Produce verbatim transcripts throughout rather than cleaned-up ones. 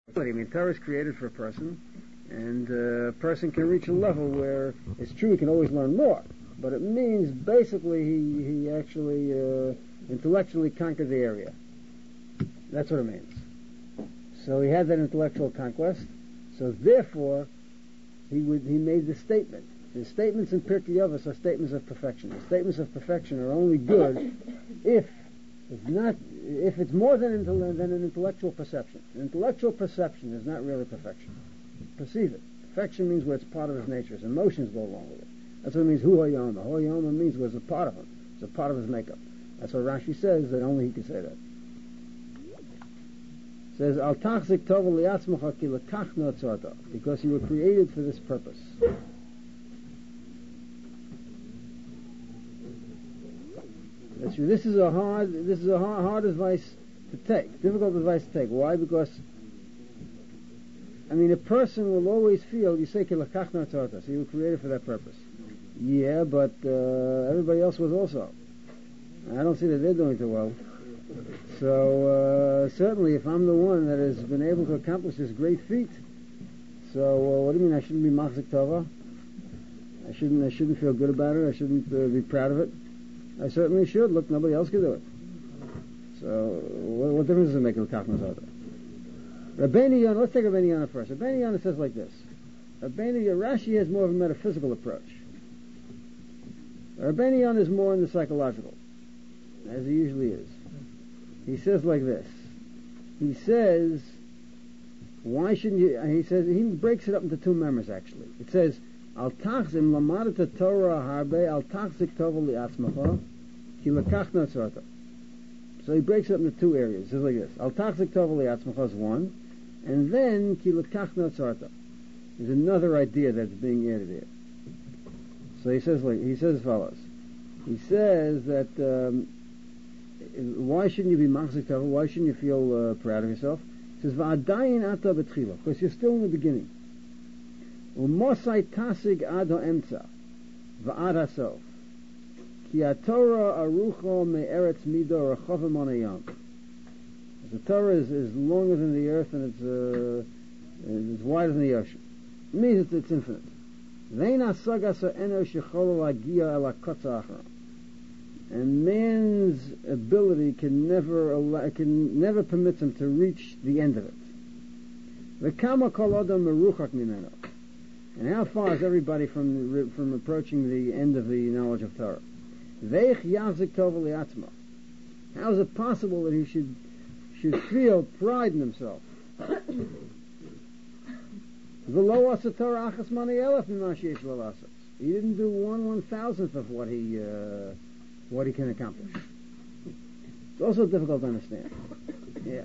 I mean, Torah is created for a person, and uh, a person can reach a level where it's true he can always learn more, but it means basically he, he actually uh, intellectually conquered the area. That's what it means. So he had that intellectual conquest, so therefore he would he made the statement. His statements in Pirkei Avos are statements of perfection. The statements of perfection are only good if it's not if it's more than, than an intellectual perception. An intellectual perception is not really perfection. Perceive it. Perfection means where it's part of his nature. His emotions go along with it. That's what it means. Hu hayama. Hu hayama means where it's a part of him. It's a part of his makeup. That's what Rashi says, that only he can say that. It says, Al tachzik tova liatzmacha ki lekach notzarta, because you were created for this purpose. That's true. This is a hard, this is a hard, hard advice to take. Difficult advice to take. Why? Because, I mean, a person will always feel, you say, ki lekach notzarta, so you were created for that purpose. Yeah, but uh, everybody else was also. I don't see that they're doing too well. So, uh, certainly, if I'm the one that has been able to accomplish this great feat, so, uh, what do you mean I shouldn't be machzik tova? I shouldn't, I shouldn't feel good about it? I shouldn't uh, be proud of it? I certainly should. Look, nobody else can do it. So, what, what difference does it make with Kachmas Oda? Rabbeinu Yonah, let's take Rabbeinu Yonah first. Rabbeinu Yonah says like this. Rabbeinu Yonah, Rashi has more of a metaphysical approach. Rabbeinu Yonah is more in the psychological, as he usually is. He says like this. He says, why shouldn't you, he says, he breaks it up into two members actually. It says, Al tachzim lamadata Torah harbe al tachzik tova li'atzmacha ki lekach notzarta. So he breaks it up into two areas. He says like this. Al tachzik tova li'atzmacha is one, and then ki lekach notzarta is another idea that's being added here. So he says like, he says as follows. He says that um, why shouldn't you be machzik tova? Why shouldn't you feel uh, proud of yourself? He says va'adayin ata betchila, because you're still in the beginning. Umosai tasig ad ha'emtza va'ad hasof ki haTorah arucho me'eretz mido rachavim onayam. The Torah is, is longer than the earth and it's uh, it's wider than the ocean. It means it's, it's infinite. Vein hasagas ha'enosh yechol lagia el hakotza achra. And man's ability can never allow, can never permits him to reach the end of it. V'kama kol adam meruchak mimeno. And how far is everybody from from approaching the end of the knowledge of Torah? Veich yazik tova li'atzma. How is it possible that he should should feel pride in himself? V'lo asa Torah achas mani elef mima sheyesh lo lasas. He didn't do one one thousandth of what he uh, what he can accomplish. It's also difficult to understand. Yeah.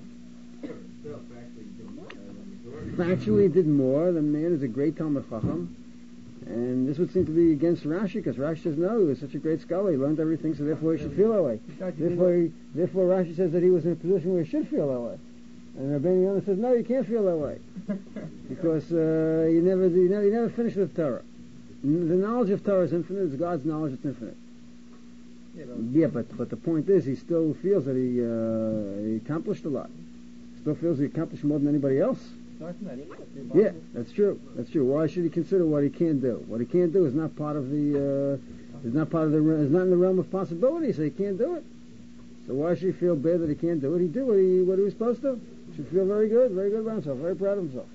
Factually, he did more. The man is a great Talmud Chacham, and this would seem to be against Rashi, because Rashi says no, he was such a great scholar, he learned everything, so therefore he should feel that way. Therefore, he, therefore Rashi says that he was in a position where he should feel that way, and Rabbeinu Yonah says no, you can't feel that way, because uh, you never, you never, you never finish with Torah. The knowledge of Torah is infinite. It's God's knowledge. It's infinite. Yeah, but but the point is, he still feels that he uh, he accomplished a lot. Still feels he accomplished more than anybody else. Yeah, that's true. That's true. Why should he consider what he can't do? What he can't do is not part of the uh, is not part of the is not in the realm of possibility. So he can't do it. So why should he feel bad that he can't do it? He did what he what he was supposed to. He should feel very good, very good about himself, very proud of himself.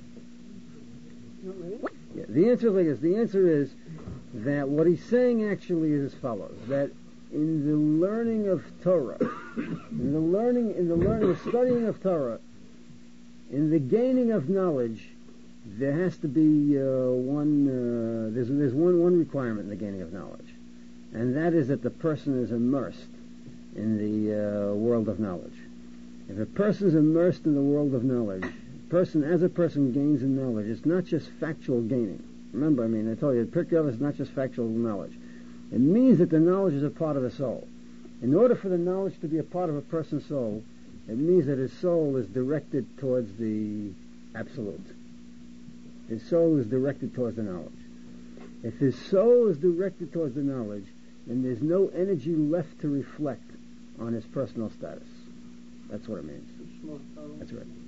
Yeah, the answer is like this. The answer is that what he's saying actually is as follows: that in the learning of Torah, in the learning in the learning of studying of Torah, in the gaining of knowledge, there has to be uh, one. Uh, there's there's one one requirement in the gaining of knowledge, and that is that the person is immersed in the uh, world of knowledge. If a person is immersed in the world of knowledge, person as a person gains in knowledge, it's not just factual gaining. Remember, I mean, I told you, Pirkei Avos is not just factual knowledge. It means that the knowledge is a part of the soul. In order for the knowledge to be a part of a person's soul, it means that his soul is directed towards the absolute. His soul is directed towards the knowledge. If his soul is directed towards the knowledge, then there's no energy left to reflect on his personal status. That's what it means. That's right.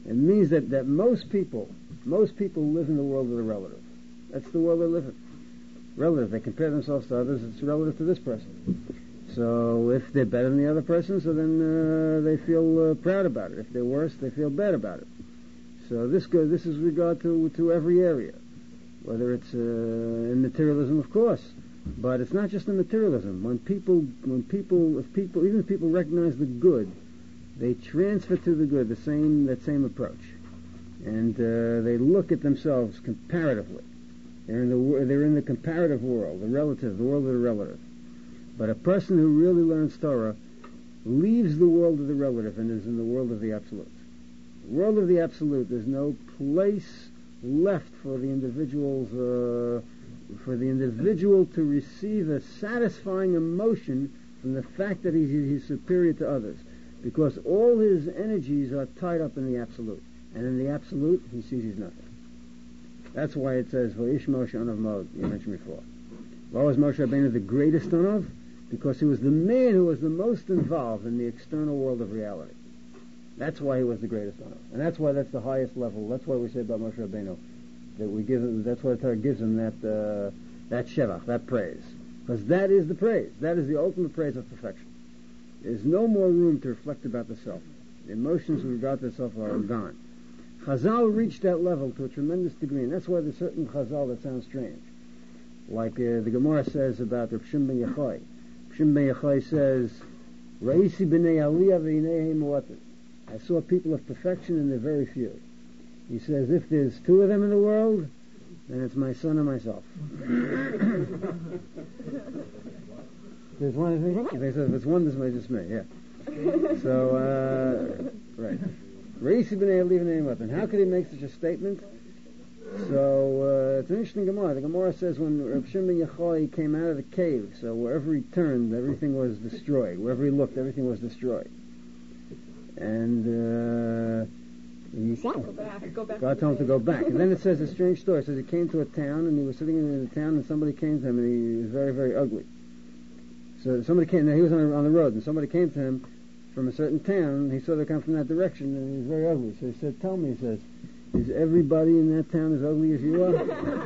It means that, that most people, most people live in the world of the relative. That's the world they live in. Relative. They compare themselves to others. It's relative to this person. So if they're better than the other person, so then uh, they feel uh, proud about it. If they're worse, they feel bad about it. So this go, this is regard to to every area, whether it's uh, in materialism, of course, but it's not just in materialism. When people, when people, if people, even if people recognize the good, they transfer to the good the same that same approach, and uh, they look at themselves comparatively. They're in the they're in the comparative world, the relative, the world of the relative. But a person who really learns Torah leaves the world of the relative and is in the world of the absolute. The world of the absolute, there's no place left for the individual's uh, for the individual to receive a satisfying emotion from the fact that he's, he's superior to others, because all his energies are tied up in the absolute, and in the absolute he sees he's nothing. That's why it says, "V'ish Moshe Anav Mod," you mentioned before. Why was Moshe Rabbeinu the greatest Anav? Because he was the man who was the most involved in the external world of reality. That's why he was the greatest Anav, and that's why that's the highest level. That's why we say about Moshe Rabbeinu that we give him. That's why the Torah gives him that uh, that shevach, that praise, because that is the praise. That is the ultimate praise of perfection. There's no more room to reflect about the self. The emotions with regard to the self are gone. Chazal reached that level to a tremendous degree, and that's why there's certain Chazal that sound strange. Like uh, the Gemara says about Reb Shimon ben Yochai. Reb Shimon ben Yochai says, "Ra'isi b'nei aliyah v'hinei mu'atim." I saw people of perfection, and they're very few. He says, if there's two of them in the world, then it's my son and myself. There's one. They said, if it's one, this may just me. Yeah. So, uh, right. Ra'isi b'nei aliyah v'hinei mu'atim. How could he make such a statement? So uh, it's an interesting Gemara. The Gemara says when Reb Shimon ben Yochai came out of the cave, so wherever he turned, everything was destroyed. Wherever he looked, everything was destroyed. And uh, he, go back, go back God told him to go back. And then it says a strange story. It says he came to a town, and he was sitting in the town, and somebody came to him, and he was very, very ugly. So somebody came. Now he was on, on the road, and somebody came to him from a certain town. And he saw they come from that direction, and he was very ugly. So he said, "Tell me," he says, "is everybody in that town as ugly as you are?"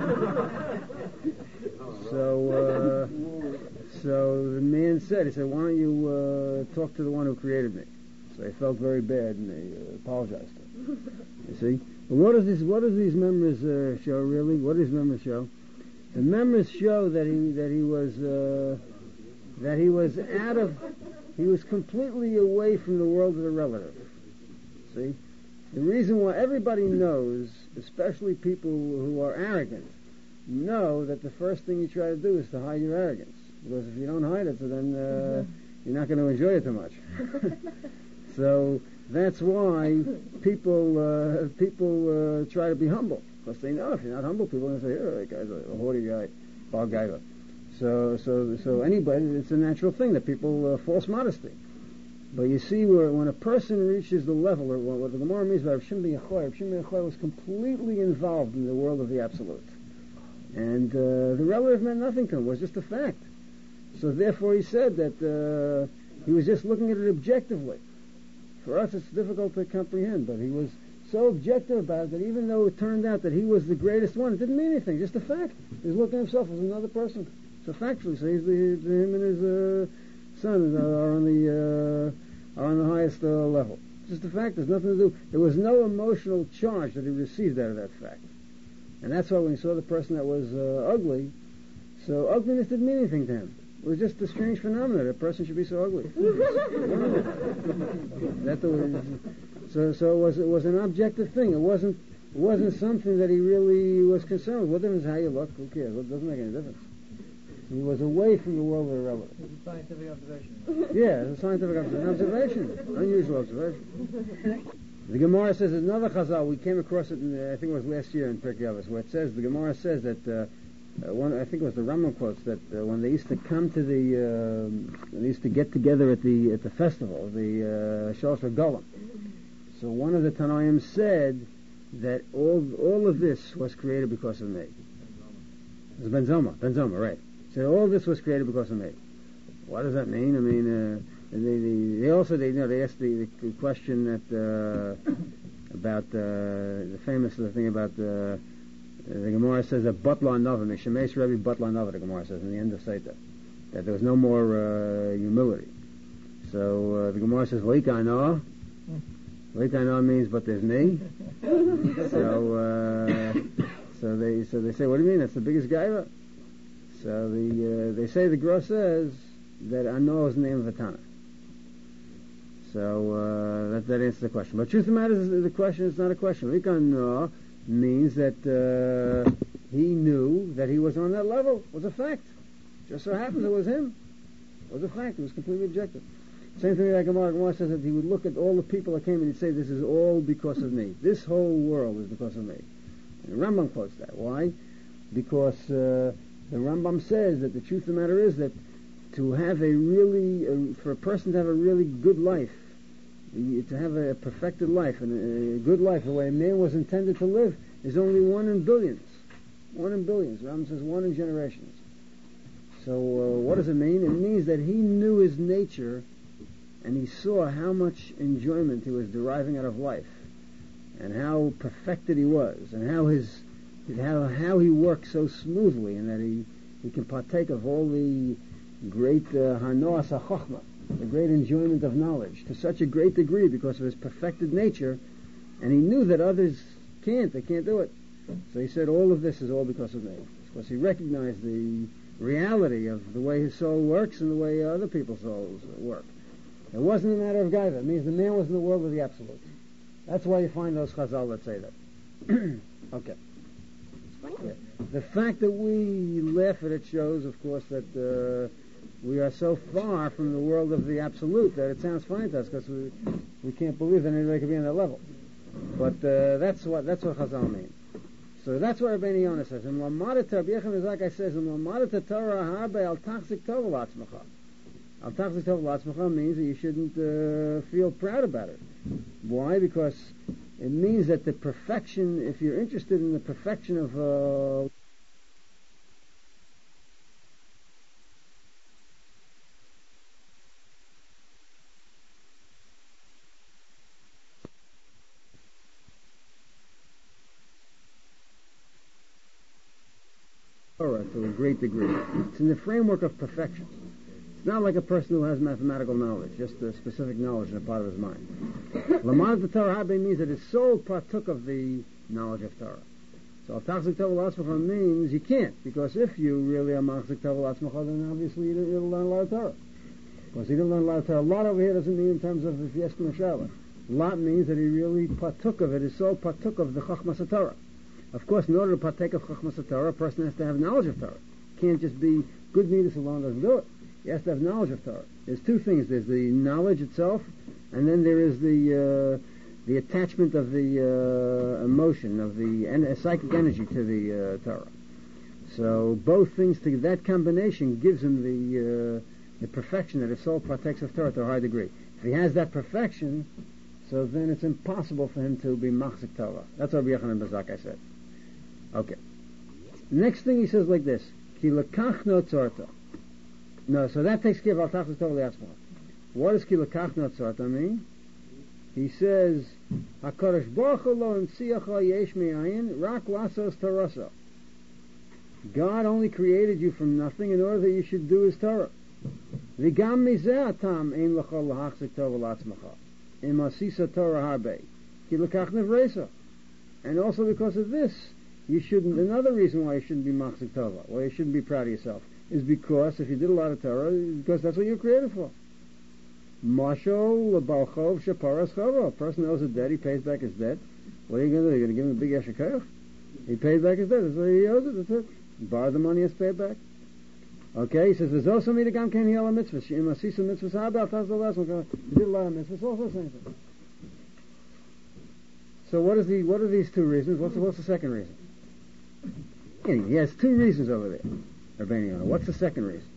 so, uh, so the man said, he said, "Why don't you uh, talk to the one who created me?" So they felt very bad, and they uh, apologized to him. You see, but what does this? What does these memories uh, show? Really, what do these memories show? The memories show that he that he was uh, that he was out of, he was completely away from the world of the relative. See. The reason why everybody knows, especially people who are arrogant, know that the first thing you try to do is to hide your arrogance. Because if you don't hide it, so then uh, mm-hmm. you're not going to enjoy it too much. So that's why people uh, people uh, try to be humble. Because they know if you're not humble, people are going to say, "Oh, that guy's a haughty guy, bald guy." So, so, so anybody, it's a natural thing that people uh, false modesty. But you see, where when a person reaches the level, or what the Gemara means by Reb Shimon ben Yochai, Reb Shimon ben Yochai was completely involved in the world of the absolute, and uh, the relative meant nothing to him; it was just a fact. So therefore, he said that uh, he was just looking at it objectively. For us, it's difficult to comprehend, but he was so objective about it that even though it turned out that he was the greatest one, it didn't mean anything; just a fact. He was looking at himself as another person. So factually, so he's the, him and his uh, son are on the uh, are on the highest uh, level. Just the fact. There's nothing to do. There was no emotional charge that he received out of that fact, and that's why when he saw the person that was uh, ugly, so ugliness didn't mean anything to him. It was just a strange phenomenon that a person should be so ugly. that the, so so it was it was an objective thing. It wasn't it wasn't something that he really was concerned with. What difference how you look? Who cares? It doesn't make any difference. He was away from the world of the relative. It's a scientific observation. Yeah, it's a scientific observation. observation. Unusual observation. The Gemara says there's another Chazal. We came across it, in, uh, I think it was last year in Pirkei Avos, where it says, the Gemara says that, uh, uh, one, I think it was the Rambam quotes, that uh, when they used to come to the, uh, they used to get together at the at the festival, the uh, Shalosh Golem. So one of the Tanoim said that all all of this was created because of me. It was Ben Zoma, Ben Zoma, right. So all this was created because of me. What does that mean? I mean, uh, they, they, they also, they, you know, they asked the, the question that, uh, about uh, the famous thing about the the Gemara says that Batla Nava, Mishemesh Rebbe Batla Nava, the Gemara says in the end of Seta, that there was no more uh, humility. So uh, the Gemara says, Leika Noah. Leika Noah means, but there's me. so uh, so they so they say, what do you mean? That's the biggest gaiva. So the uh, they say the Gra says that Ano is the name of a Tana. So uh, that that answers the question. But truth of the matter is, the question is not a question. Leika Noah means that uh, he knew that he was on that level. It was a fact. Just so happens it was him. It was a fact. It was completely objective. Same thing like Gemara. Gemara says that he would look at all the people that came and he'd say, this is all because of me. This whole world is because of me. And the Rambam quotes that. Why? Because uh, the Rambam says that the truth of the matter is that to have a really, uh, for a person to have a really good life, to have a perfected life, and a good life, the way a man was intended to live, is only one in billions. One in billions. The Rambam says one in generations. So uh, what does it mean? It means that he knew his nature, and he saw how much enjoyment he was deriving out of life, and how perfected he was, and how his how how he worked so smoothly, and that he, he can partake of all the great hanoas hachachma, the great enjoyment of knowledge, to such a great degree because of his perfected nature, and he knew that others can't, they can't do it. So he said, all of this is all because of me. Because he recognized the reality of the way his soul works and the way other people's souls work. It wasn't a matter of gaiva. It means the man was in the world of the absolute. That's why you find those chazal that say that. Okay. Yeah. The fact that we laugh at it shows, of course, that uh, we are so far from the world of the absolute that it sounds fine to us because we we can't believe that anybody could be on that level. But uh, that's what that's what chazal mean. So that's what Rabbeinu Yonah says. In Lamada Torah, Rabbi Yechon Mizrahi says, in Lamada Torah harbe al tachzik tov l'atzmecha. Al tachzik tov l'atzmecha means that you shouldn't uh, feel proud about it. Why? Because it means that the perfection, if you're interested in the perfection of uh, Torah to a great degree. It's in the framework of perfection. It's not like a person who has mathematical knowledge, just a specific knowledge in a part of his mind. Lamad the Torah Habe means that his soul partook of the knowledge of Torah. So Al Tachzik Tov L'Atzmecha means you can't, because if you really are Machzik Tov L'Atzmecha, then obviously you didn't, you didn't learn a lot of Torah. Because he didn't learn a lot of Torah. A lot over here doesn't mean in terms of if you ask him a Shala. Lot means that he really partook of it, his soul partook of the Chachmas Torah. Of course, in order to partake of Chachmas Torah, a person has to have knowledge of Torah. Can't just be good midas alone doesn't do it. He has to have knowledge of Torah. There's two things. There's the knowledge itself, and then there is the uh, the attachment of the uh, emotion, of the en- uh, psychic energy to the uh, Torah. So both things, to that combination gives him the uh, the perfection that his soul partakes of Torah to a high degree. If he has that perfection, so then it's impossible for him to be machzik Torah. That's what Rabbi Yochanan ben Zakkai said. Okay. Next thing he says like this: Ki lekachno tzorta. No, so that takes care of al tachzik tov l'yatzmach. What does ki lekachno tzorta mean? He says, HaKadosh Baruch Hu lo imtziacha yesh me'ayin rak lasos torasa. God only created you from nothing in order that you should do His Torah. V'gam mizeh atam ein l'chol lahachzik tov l'yatzmacha. Im asisa Torah harbe. Ki lekach nevreisa. And also because of this, you shouldn't, another reason why you shouldn't be machzik Torah, why you shouldn't be proud of yourself, is because if you did a lot of Torah, because that's what you're created for. Mashal balchov shaparas chava. A person owes a debt, he pays back his debt. What are you going to do? You're going to give him a big yeshakayach? He pays back his debt. That's what he owes it. That's it. Borrow the money, he has to pay it back. Okay, he says, there's also me to gam ken yala mitzvahs. Shim asisa mitzvahs haba, taz the last one. You did a lot of mitzvahs, also the same thing. So what is the, what are these two reasons? What's the, what's the second reason? He has two reasons over there. Rabbeinu Yonah. What's the second reason?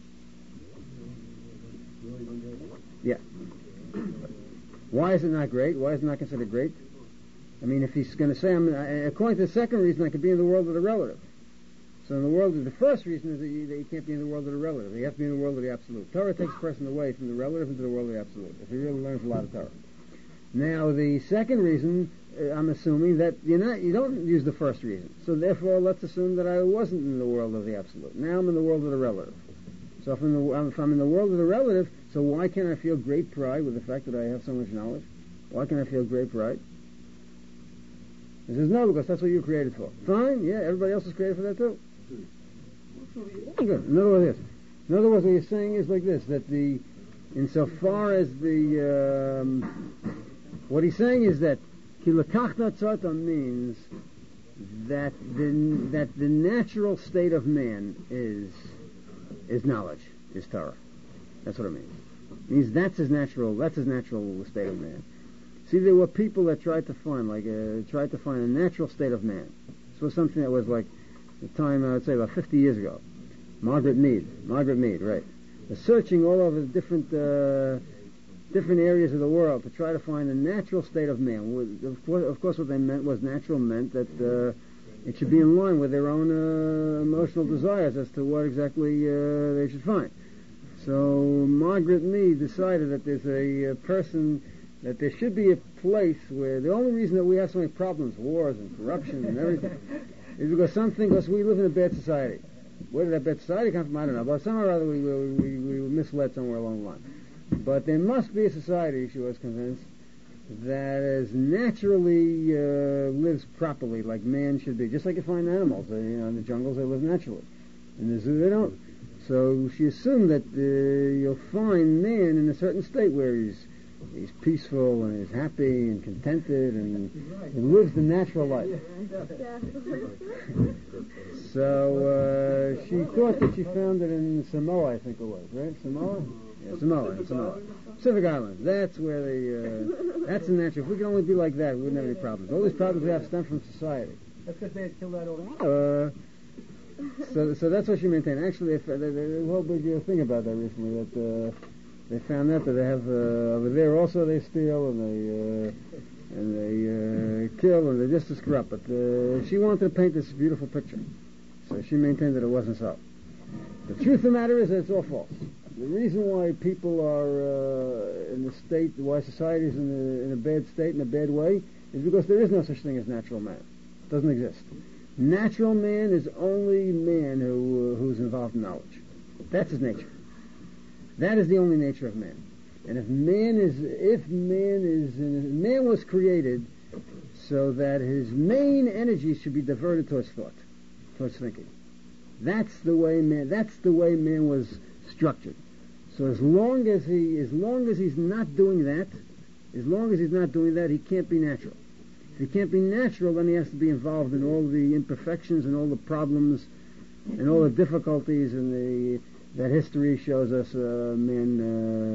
Yeah. Why is it not great? Why is it not considered great? I mean, if he's going to say, I'm, according to the second reason, I could be in the world of the relative. So in the world of the first reason is that you, that you can't be in the world of the relative. You have to be in the world of the absolute. Torah takes a person away from the relative into the world of the absolute, if he really learns a lot of Torah. Now, the second reason, uh, I'm assuming that you're not, you don't use the first reason. So therefore, let's assume that I wasn't in the world of the absolute. Now I'm in the world of the relative. So if, in the, if I'm in the world of the relative, so why can't I feel great pride with the fact that I have so much knowledge? Why can't I feel great pride? He says, no, because that's what you're created for. Fine, yeah, everybody else is created for that too. Good. In other words, yes. In other words, what you're saying is like this, that the, insofar as the, um, what he's saying is that ki lekachta tzarta means that the, that the natural state of man is, is knowledge, is Torah. That's what it means. It means that's his natural, that's his natural state of man. See, there were people that tried to find, like, uh, tried to find a natural state of man. This was something that was like, the time, I would say, about fifty years ago. Margaret Mead. Margaret Mead, right. Was searching all over the different, uh, different areas of the world to try to find a natural state of man. Of course, of course what they meant was natural meant that, uh, it should be in line with their own, uh, emotional desires as to what exactly, uh, they should find. So, Margaret Mead decided that there's a, a person, that there should be a place where the only reason that we have so many problems, wars and corruption and everything, is because something, because we live in a bad society. Where did that bad society come from? I don't know. But somehow or other we, we, we, we were misled somewhere along the line. But there must be a society, she was convinced, that is naturally uh, lives properly, like man should be. Just like you find animals. Uh, you know, in the jungles they live naturally. In the zoo they don't. So she assumed that uh, you'll find man in a certain state where he's He's peaceful and he's happy and contented and he lives the natural life. So uh, she thought that she found it in Samoa, I think it was, right? Samoa? Yeah, Samoa, Samoa. Pacific Islands. That's where they, uh, that's the natural. If we could only be like that, we wouldn't have any problems. All these problems we have stem from society. That's because they had killed that over. Uh, so, so that's what she maintained. Actually, there's a whole big uh, thing about that recently, that, uh, they found out that they have, uh, over there also they steal and they, uh, and they, uh, kill and they're just as corrupt. But, uh, she wanted to paint this beautiful picture. So she maintained that it wasn't so. The truth of the matter is that it's all false. The reason why people are, uh, in the state, why society is in a, in a bad state, in a bad way, is because there is no such thing as natural man. It doesn't exist. Natural man is only man who, uh, who's involved in knowledge. That's his nature. That is the only nature of man. And if man is, if man is, man was created so that his main energy should be diverted towards thought, towards thinking. That's the way man, that's the way man was structured. So as long as he, as long as he's not doing that, as long as he's not doing that, he can't be natural. If he can't be natural, then he has to be involved in all the imperfections and all the problems and all the difficulties and the that history shows us uh, man, uh,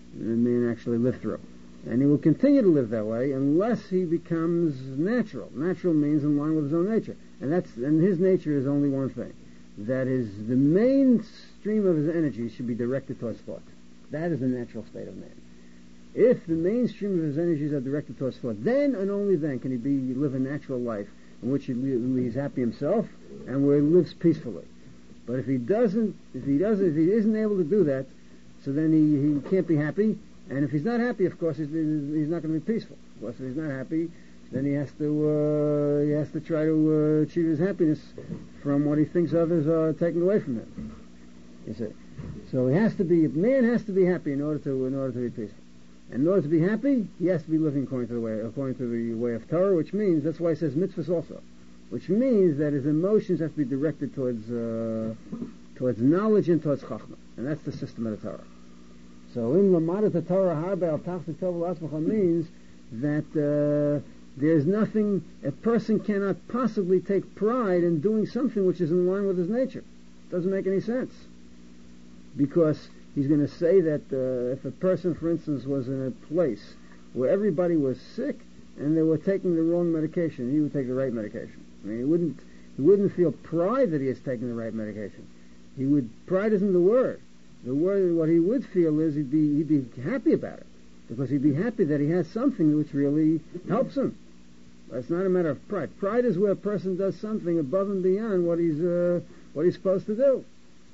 man actually live through. And he will continue to live that way unless he becomes natural. Natural means in line with his own nature. And that's, and his nature is only one thing. That is, the main stream of his energy should be directed towards thought. That is the natural state of man. If the main stream of his energies are directed towards thought, then and only then can he be live a natural life in which he, he's happy himself and where he lives peacefully. But if he doesn't, if he doesn't, if he isn't able to do that, so then he, he can't be happy. And if he's not happy, of course, he's, he's not going to be peaceful. Of course, if he's not happy, then he has to uh, he has to try to uh, achieve his happiness from what he thinks others are taking away from him. You see, so he has to be man has to be happy in order to in order to be peaceful. And in order to be happy, he has to be living according to the way according to the way of Torah, which means that's why it says mitzvahs also. Which means that his emotions have to be directed towards uh, towards knowledge and towards chachma, and that's the system of the Torah. So in Lamadat Torah Harbe al Tachti Tov Asmacha means that uh, there's nothing, a person cannot possibly take pride in doing something which is in line with his nature. It doesn't make any sense, because he's going to say that uh, if a person, for instance, was in a place where everybody was sick and they were taking the wrong medication, he would take the right medication. I mean, he wouldn't, he wouldn't feel pride that he is taking the right medication. He would, pride isn't the word. The word, what he would feel is he'd be, he'd be happy about it. Because he'd be happy that he has something which really helps him. But it's not a matter of pride. Pride is where a person does something above and beyond what he's, uh, what he's supposed to do.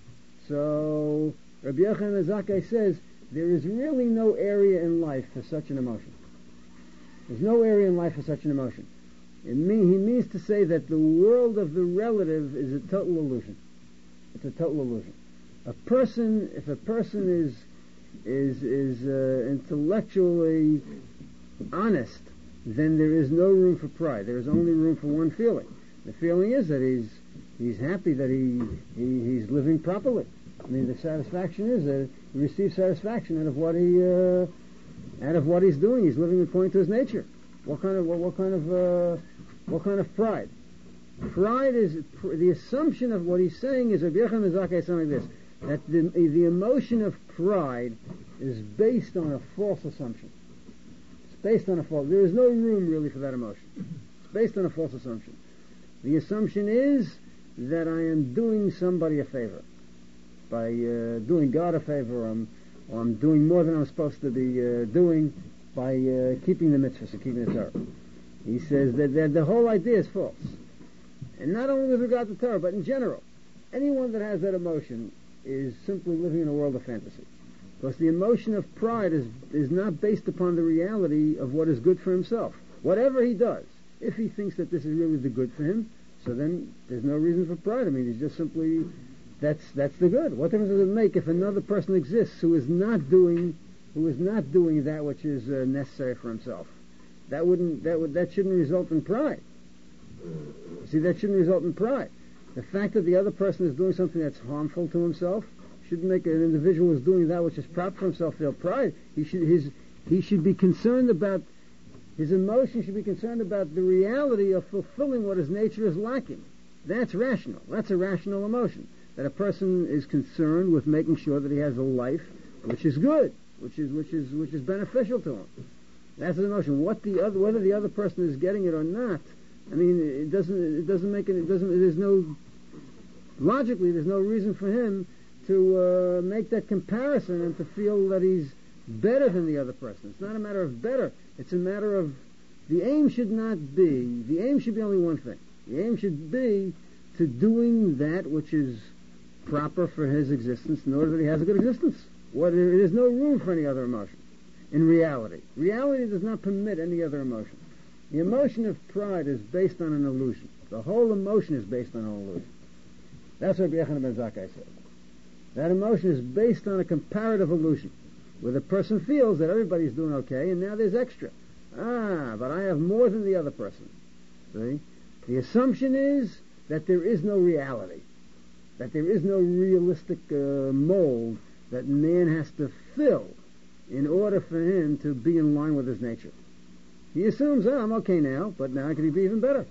So, Rabbi Yochanan Zakkai says, there is really no area in life for such an emotion. There's no area in life for such an emotion. It mean, he means to say that the world of the relative is a total illusion. It's a total illusion. A person, if a person is is is uh, intellectually honest, then there is no room for pride. There is only room for one feeling. The feeling is that he's he's happy that he, he he's living properly. I mean, the satisfaction is that he receives satisfaction out of what he uh, out of what he's doing. He's living according to his nature. What kind of what, what kind of uh, what kind of pride? Pride is pr- the assumption of what he's saying is Rabbi Yochanan ben Zakkai is something like this, that the the emotion of pride is based on a false assumption. It's based on a false. There is no room really for that emotion. It's based on a false assumption. The assumption is that I am doing somebody a favor by uh, doing God a favor, or I'm, or I'm doing more than I'm supposed to be uh, doing by uh, keeping the mitzvahs, or keeping the Torah. He says that, that the whole idea is false. And not only with regard to Torah, but in general. Anyone that has that emotion is simply living in a world of fantasy. Because the emotion of pride is, is not based upon the reality of what is good for himself. Whatever he does, if he thinks that this is really the good for him, so then there's no reason for pride. I mean, he's just simply, that's that's the good. What difference does it make if another person exists who is not doing, who is not doing that which is uh, necessary for himself? That wouldn't, that would, that shouldn't result in pride. See, that shouldn't result in pride. The fact that the other person is doing something that's harmful to himself shouldn't make an individual who is doing that which is proper for himself feel pride. He should, his, he should be concerned about, his emotion should be concerned about the reality of fulfilling what his nature is lacking. That's rational. That's a rational emotion. That a person is concerned with making sure that he has a life which is good, which is which is which is beneficial to him. That's an emotion. What the other, whether the other person is getting it or not, I mean, it doesn't it doesn't make it. It doesn't. There's no logically. There's no reason for him to uh, make that comparison and to feel that he's better than the other person. It's not a matter of better. It's a matter of the aim should not be. The aim should be only one thing. The aim should be to doing that which is proper for his existence in order that he has a good existence. What, there is no room for any other emotion. In reality, reality does not permit any other emotion. The emotion of pride is based on an illusion. The whole emotion is based on an illusion. That's what Rabbi Yochanan ben Zakkai said. That emotion is based on a comparative illusion, where the person feels that everybody's doing okay, and now there's extra. Ah, but I have more than the other person. See? The assumption is that there is no reality, that there is no realistic uh, mold that man has to fill in order for him to be in line with his nature. He assumes, oh, I'm okay now, but now I can be even better.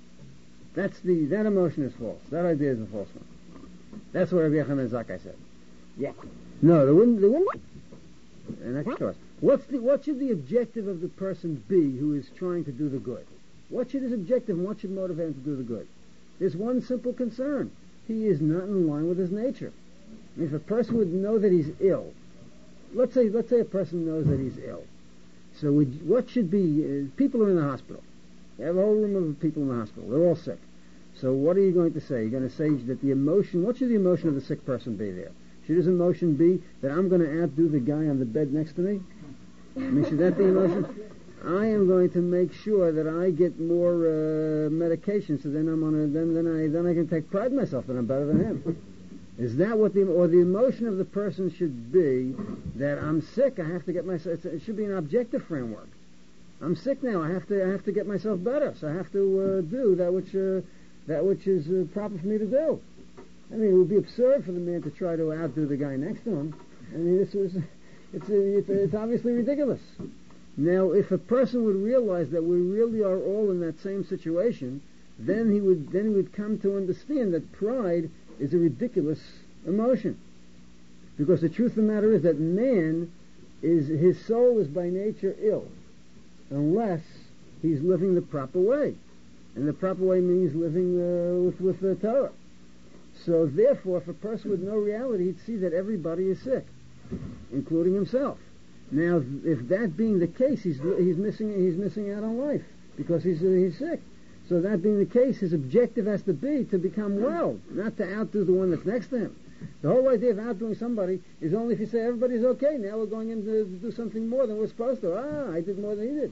That's the, that emotion is false. That idea is a false one. That's what Rabbi Yochanan ben Zakkai said. Yeah. No, there wouldn't, there wouldn't. And that's of course. What's the, what should the objective of the person be who is trying to do the good? What should his objective and what should motivate him to do the good? There's one simple concern. He is not in line with his nature. If a person would know that he's ill, let's say, let's say a person knows that he's ill. So would, what should be, uh, people are in the hospital. You have a whole room of people in the hospital. They're all sick. So what are you going to say? You're going to say that the emotion, what should the emotion of the sick person be there? Should his emotion be that I'm going to outdo the guy on the bed next to me? I mean, should that be emotion? I am going to make sure that I get more uh, medication, so then I'm on a, then then I then I can take pride in myself that I'm better than him. Is that what the or the emotion of the person should be that I'm sick? I have to get myself. It should be an objective framework. I'm sick now. I have to I have to get myself better. So I have to uh, do that which uh, that which is uh, proper for me to do. I mean, it would be absurd for the man to try to outdo the guy next to him. I mean, this was it's it's, it's obviously ridiculous. Now, if a person would realize that we really are all in that same situation, then he would then he would come to understand that pride is a ridiculous emotion. Because the truth of the matter is that man is his soul is by nature ill, unless he's living the proper way, and the proper way means living uh, with with the Torah. So, therefore, if a person with no reality, he'd see that everybody is sick, including himself. Now, if that being the case, he's he's missing he's missing out on life because he's uh, he's sick. So that being the case, his objective has to be to become well, not to outdo the one that's next to him. The whole idea of outdoing somebody is only if you say everybody's okay. Now we're going in to do something more than we're supposed to. Ah, I did more than he did.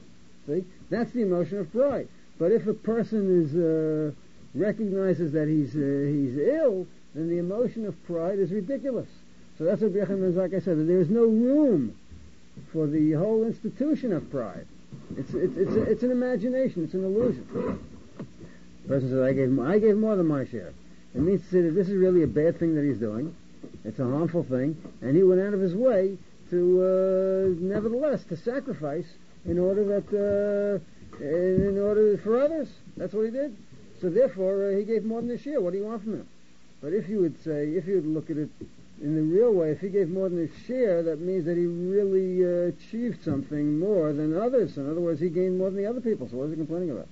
See? That's the emotion of pride. But if a person is uh, recognizes that he's uh, he's ill, then the emotion of pride is ridiculous. So that's what Yechon Ben Zakkai said, that there is no room for the whole institution of pride. It's it's it's, a, it's an imagination. It's an illusion. The person says, "I gave I gave more than my share." It means to say that this is really a bad thing that he's doing. It's a harmful thing, and he went out of his way to, uh, nevertheless, to sacrifice in order that, uh, in order for others. That's what he did. So therefore, uh, he gave more than his share. What do you want from him? But if you would say, if you would look at it in the real way, if he gave more than his share, that means that he really uh, achieved something more than others. In other words, he gained more than the other people. So what is he complaining about?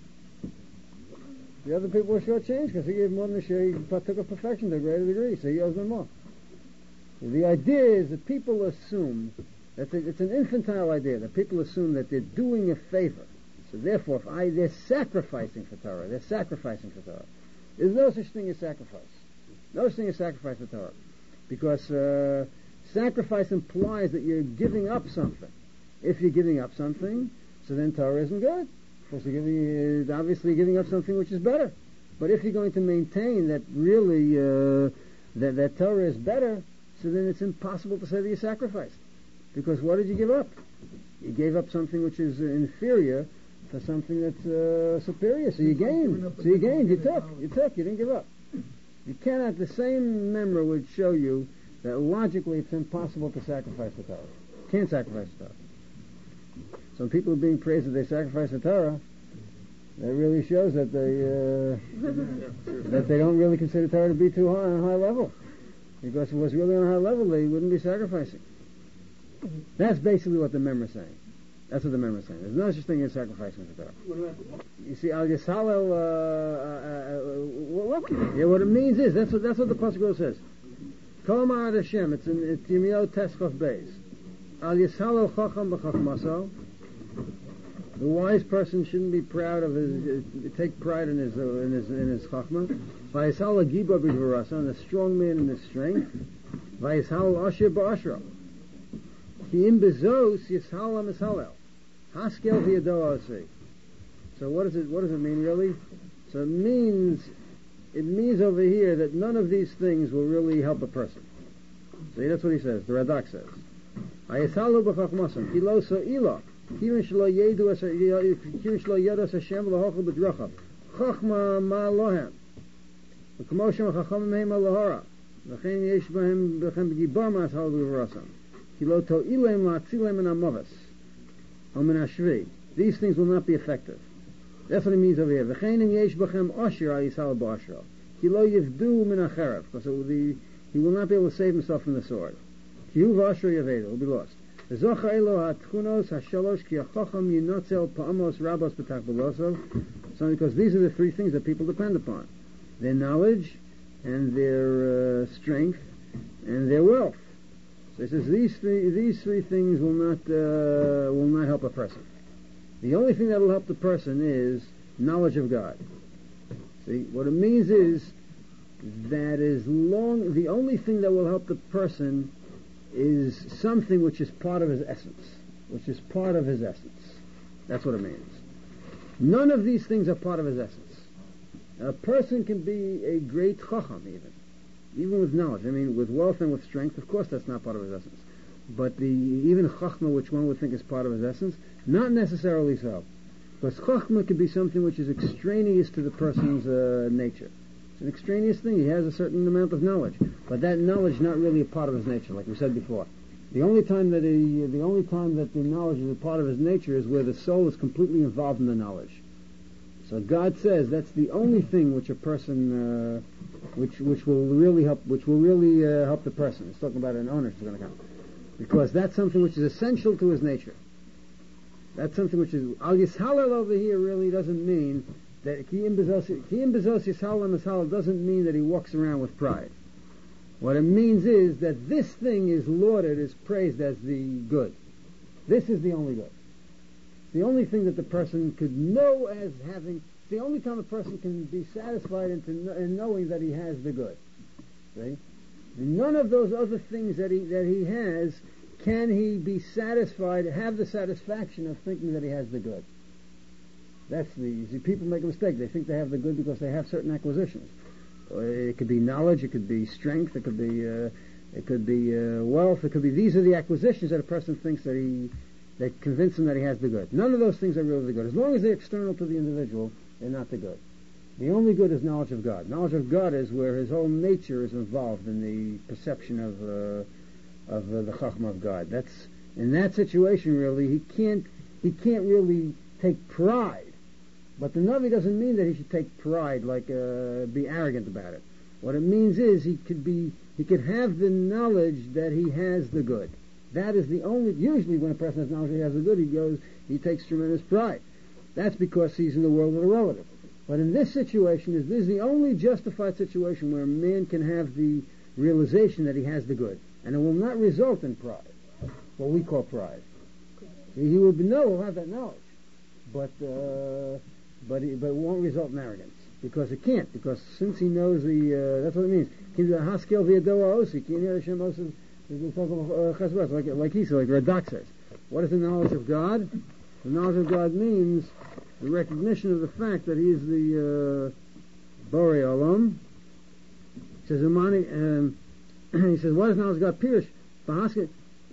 The other people were shortchanged because he gave more than his share. He partook of perfection to a greater degree, so he owes them more. So the idea is that people assume that it's an infantile idea that people assume that they're doing a favor. So therefore, if I, they're sacrificing for Torah. They're sacrificing for Torah. There's no such thing as sacrifice. No such thing as sacrifice for Torah. Because uh, sacrifice implies that you're giving up something. If you're giving up something, so then Torah isn't good. Because you're giving, uh, obviously giving up something which is better. But if you're going to maintain that really uh, that, that Torah is better, so then it's impossible to say that you sacrificed. Because what did you give up? You gave up something which is inferior for something that's uh, superior. So you gained. So you gained. You took. You took. You didn't give up. You cannot. The same member would show you that logically it's impossible to sacrifice the Torah. You can't sacrifice the Torah. Some people are being praised that they sacrifice the Torah. That really shows that they uh, that they don't really consider Torah to be too high on a high level. Because if it was really on a high level, they wouldn't be sacrificing. That's basically what the member is saying. That's what the member is saying. There's no such thing as sacrificing for Torah. You see, Al Yishalel, uh, uh, uh, well, look, yeah, what it means is, that's what that's what the Pasuk says. Kol Ma'ad Hashem, it's in it's Yirmiyahu Teskov Beis. Al Yishalel Chacham B'Chachmaso. The wise person shouldn't be proud of his, uh, take pride in his, uh, in his, in his chachma. Vayishal Giba B'Gvurasa, and a strong man in his strength. Vayishal Asher Ba'ashra. Ki im bezos yishal ha'mishalel. Haskel v'yado asi. So what does it, what does it mean really? So it means, it means over here that none of these things will really help a person. See, that's what he says, the Radak says. Vayishalu b'chachmasam, ki lo so'ila. Even shlo yedu as even shlo yedu as Hashem lahochel b'drachav. Chachma ma lohem. V'kamo shem chacham mehem alahara. V'chein yesh b'hem b'chem b'gibar ma'ashal v'vrasam. Ki lo to'ilem la'atzilem min ha'movas. Or min ha'shvi. These things will not be effective. That's what it means over here. V'chein im yesh b'chem osher ha'yisal b'ashra. Ki lo yivdu min ha'cherev. Because he will not be able to save himself from the sword. Ki hu v'ashra yavedu. He'll be lost. So because these are the three things that people depend upon: their knowledge, and their uh, strength, and their wealth. So he says these three these three things will not uh, will not help a person. The only thing that will help the person is knowledge of God. See, what it means is that as long the only thing that will help the person is something which is part of his essence, which is part of his essence. That's what it means. None of these things are part of his essence. A person can be a great chacham even, even with knowledge. I mean, with wealth and with strength, of course that's not part of his essence. But the even chachma, which one would think is part of his essence, not necessarily so. Because chachma could be something which is extraneous to the person's uh, nature. It's an extraneous thing. He has a certain amount of knowledge, but that knowledge is not really a part of his nature, like we said before. The only time that he, the only time that the knowledge is a part of his nature is where the soul is completely involved in the knowledge. So God says that's the only thing which a person, uh, which which will really help, which will really uh, help the person. He's talking about an owner who's going to come, because that's something which is essential to his nature. That's something which is al yishalel over here really doesn't mean that ki im bezos yishal ha'mishalel doesn't mean that he walks around with pride. What it means is that this thing is lauded, is praised as the good. This is the only good. The only thing that the person could know as having, it's the only time a person can be satisfied into in knowing that he has the good. See? None of those other things that he that he has can he be satisfied, have the satisfaction of thinking that he has the good. That's the, see, people make a mistake. They think they have the good because they have certain acquisitions. Uh, It could be knowledge, it could be strength, it could be, uh, it could be uh, wealth, it could be, these are the acquisitions that a person thinks that he, that convince him that he has the good. None of those things are really the good. As long as they're external to the individual, they're not the good. The only good is knowledge of God. Knowledge of God is where his whole nature is involved in the perception of uh, of uh, the Chachma of God. That's, in that situation, really, he can't he can't really take pride. But the Navi doesn't mean that he should take pride, like uh, be arrogant about it. What it means is he could be he could have the knowledge that he has the good. That is the only. Usually, when a person has knowledge that he has the good, he goes he takes tremendous pride. That's because he's in the world of the relative. But in this situation, is this is the only justified situation where a man can have the realization that he has the good, and it will not result in pride, what we call pride. He will know, will have that knowledge, but uh, but he, but it won't result in arrogance, because it can't. Because since he knows the uh, that's what it means. Like like he said, like Radak says. What is the knowledge of God? The knowledge of God means the recognition of the fact that he is the uh, Borei Olam. He says, Umani, um, he says, what is knowledge of God? Pirish, v'haskel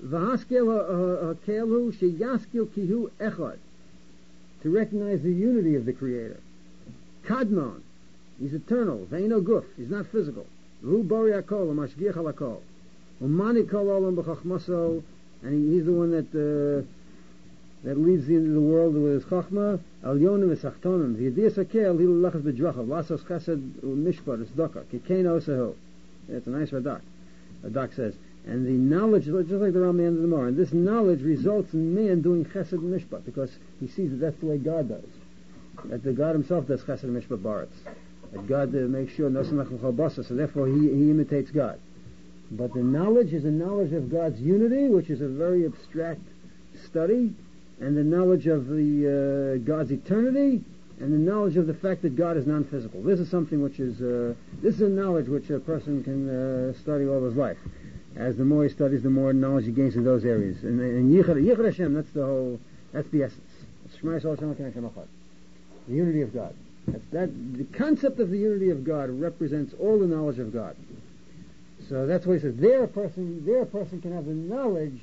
ha'kelu sheyaskil kihu echad. To recognize the unity of the Creator. Kadmon, he's eternal. Ve'ino guf, he's not physical. V'hu Borei HaKol, ha'mashgiach halakol. Umani kol olam b'chachmaso, and he, he's the one that uh, that leads the, the world with his chachma. Al yonim esachtonim v'yediyas hakel hilu lachas b'drachav lasos chesed u'mishpat esdaka kikein osahu. It's a nice Radak. Radak says, and the knowledge, just like the Rambam in the Gemara, and this knowledge results in man doing chesed and mishpat because he sees that that's the way God does. That the God Himself does chesed and mishpat baritz. That God uh, makes sure nosan lachem chol basa, so therefore he, he imitates God. But the knowledge is a knowledge of God's unity, which is a very abstract study, and the knowledge of the uh, God's eternity, and the knowledge of the fact that God is non-physical. This is something which is uh, this is a knowledge which a person can uh, study all his life. As the more he studies, the more knowledge he gains in those areas. And, and Yichud, Yichud Hashem, that's the whole, that's the essence. Shema Yisrael Hashem Elokeinu Hashem Echad. The unity of God. That's, that the concept of the unity of God represents all the knowledge of God. So that's why he says there a person, there a person can have the knowledge.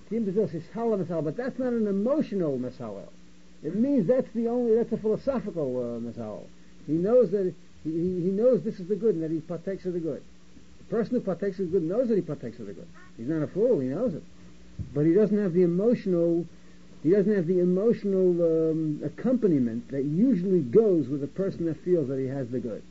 But that's not an emotional mishalel. It means that's the only, that's a philosophical uh, mishalel. He knows that, he, he knows this is the good and that he partakes of the good. The person who partakes of the good knows that he partakes of the good. He's not a fool, he knows it. But he doesn't have the emotional, he doesn't have the emotional um, accompaniment that usually goes with a person that feels that he has the good.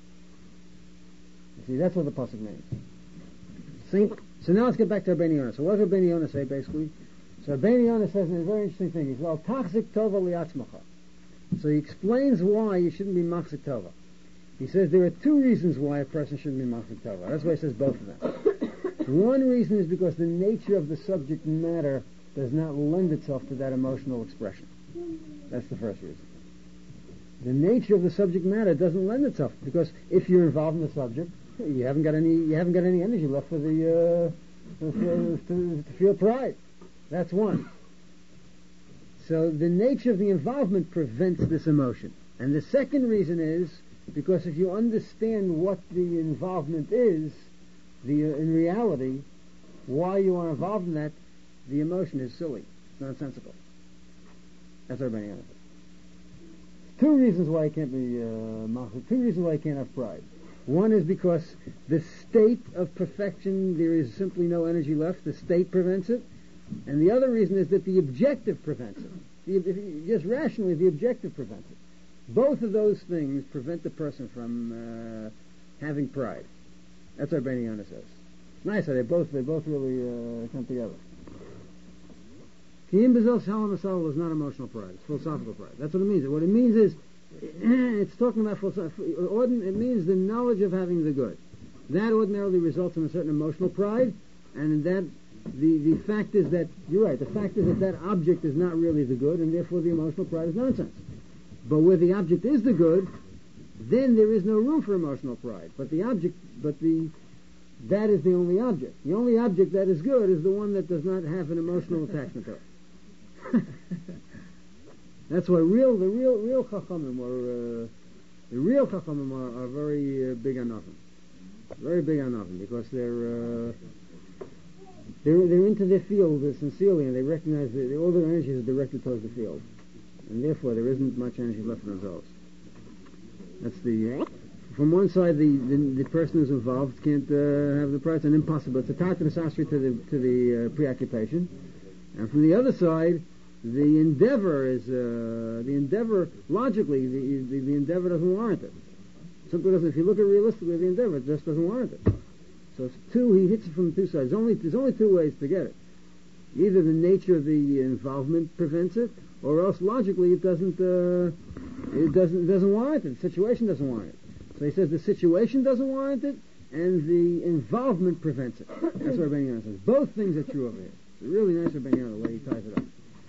You see, that's what the pasuk means. Think, so now let's get back to Rabbeinu Yonah. So what does Rabbeinu Yonah say basically? So Rabbeinu Yonah says a very interesting thing. He says, "Al tachzik tova liatzmacha." So he explains why you shouldn't be machzik tova. He says there are two reasons why a person shouldn't be machzik tova. That's why he says both of them. One reason is because the nature of the subject matter does not lend itself to that emotional expression. That's the first reason. The nature of the subject matter doesn't lend itself because if you're involved in the subject, you haven't got any you haven't got any energy left for the uh, for, to, to feel pride. That's one. So the nature of the involvement prevents this emotion. And the second reason is because if you understand what the involvement is, the uh, in reality, why you are involved in that, the emotion is silly, it's nonsensical. That's our Rabbeinu Yonah. Two reasons why I can't be uh, two reasons why I can't have pride. One is because the state of perfection, there is simply no energy left. The state prevents it. And the other reason is that the objective prevents it. The, if you, just rationally, the objective prevents it. Both of those things prevent the person from uh, having pride. That's what Rabbeinu Yonah says. Nice, they both they both really uh, come together. Kiyim Bezel Shalom Asal is not emotional pride; it's philosophical pride. That's what it means. What it means is it's talking about philosophical. It means the knowledge of having the good. That ordinarily results in a certain emotional pride, and that. The the fact is that, you're right, the fact is that that object is not really the good, and therefore the emotional pride is nonsense. But where the object is the good, then there is no room for emotional pride. But the object, but the, that is the only object. The only object that is good is the one that does not have an emotional attachment to it. That's why real, the real, real chachamim are, uh, the real chachamim are, are very uh, big on nothing. Very big on nothing, because they're, uh, they're, they're into their field uh, sincerely, and they recognize that all their energy is directed towards the field. And therefore there isn't much energy left in themselves. That's the, uh, from one side, the, the, the person who's involved can't uh, have the price, and impossible. It's a tartan asasri to the, to the uh, preoccupation. And from the other side, the endeavor is, uh, the endeavor, logically, the, the, the endeavor doesn't warrant it. Simply doesn't, if you look at realistically the endeavor, it just doesn't warrant it. So it's two, he hits it from two sides. There's only, there's only two ways to get it. Either the nature of the involvement prevents it, or else logically it doesn't, uh, it doesn't, it doesn't warrant it. The situation doesn't warrant it. So he says the situation doesn't warrant it, and the involvement prevents it. That's what Rabbeinu Yonah says. Both things are true over here. It's really nice Rabbeinu Yonah, the way he ties it up.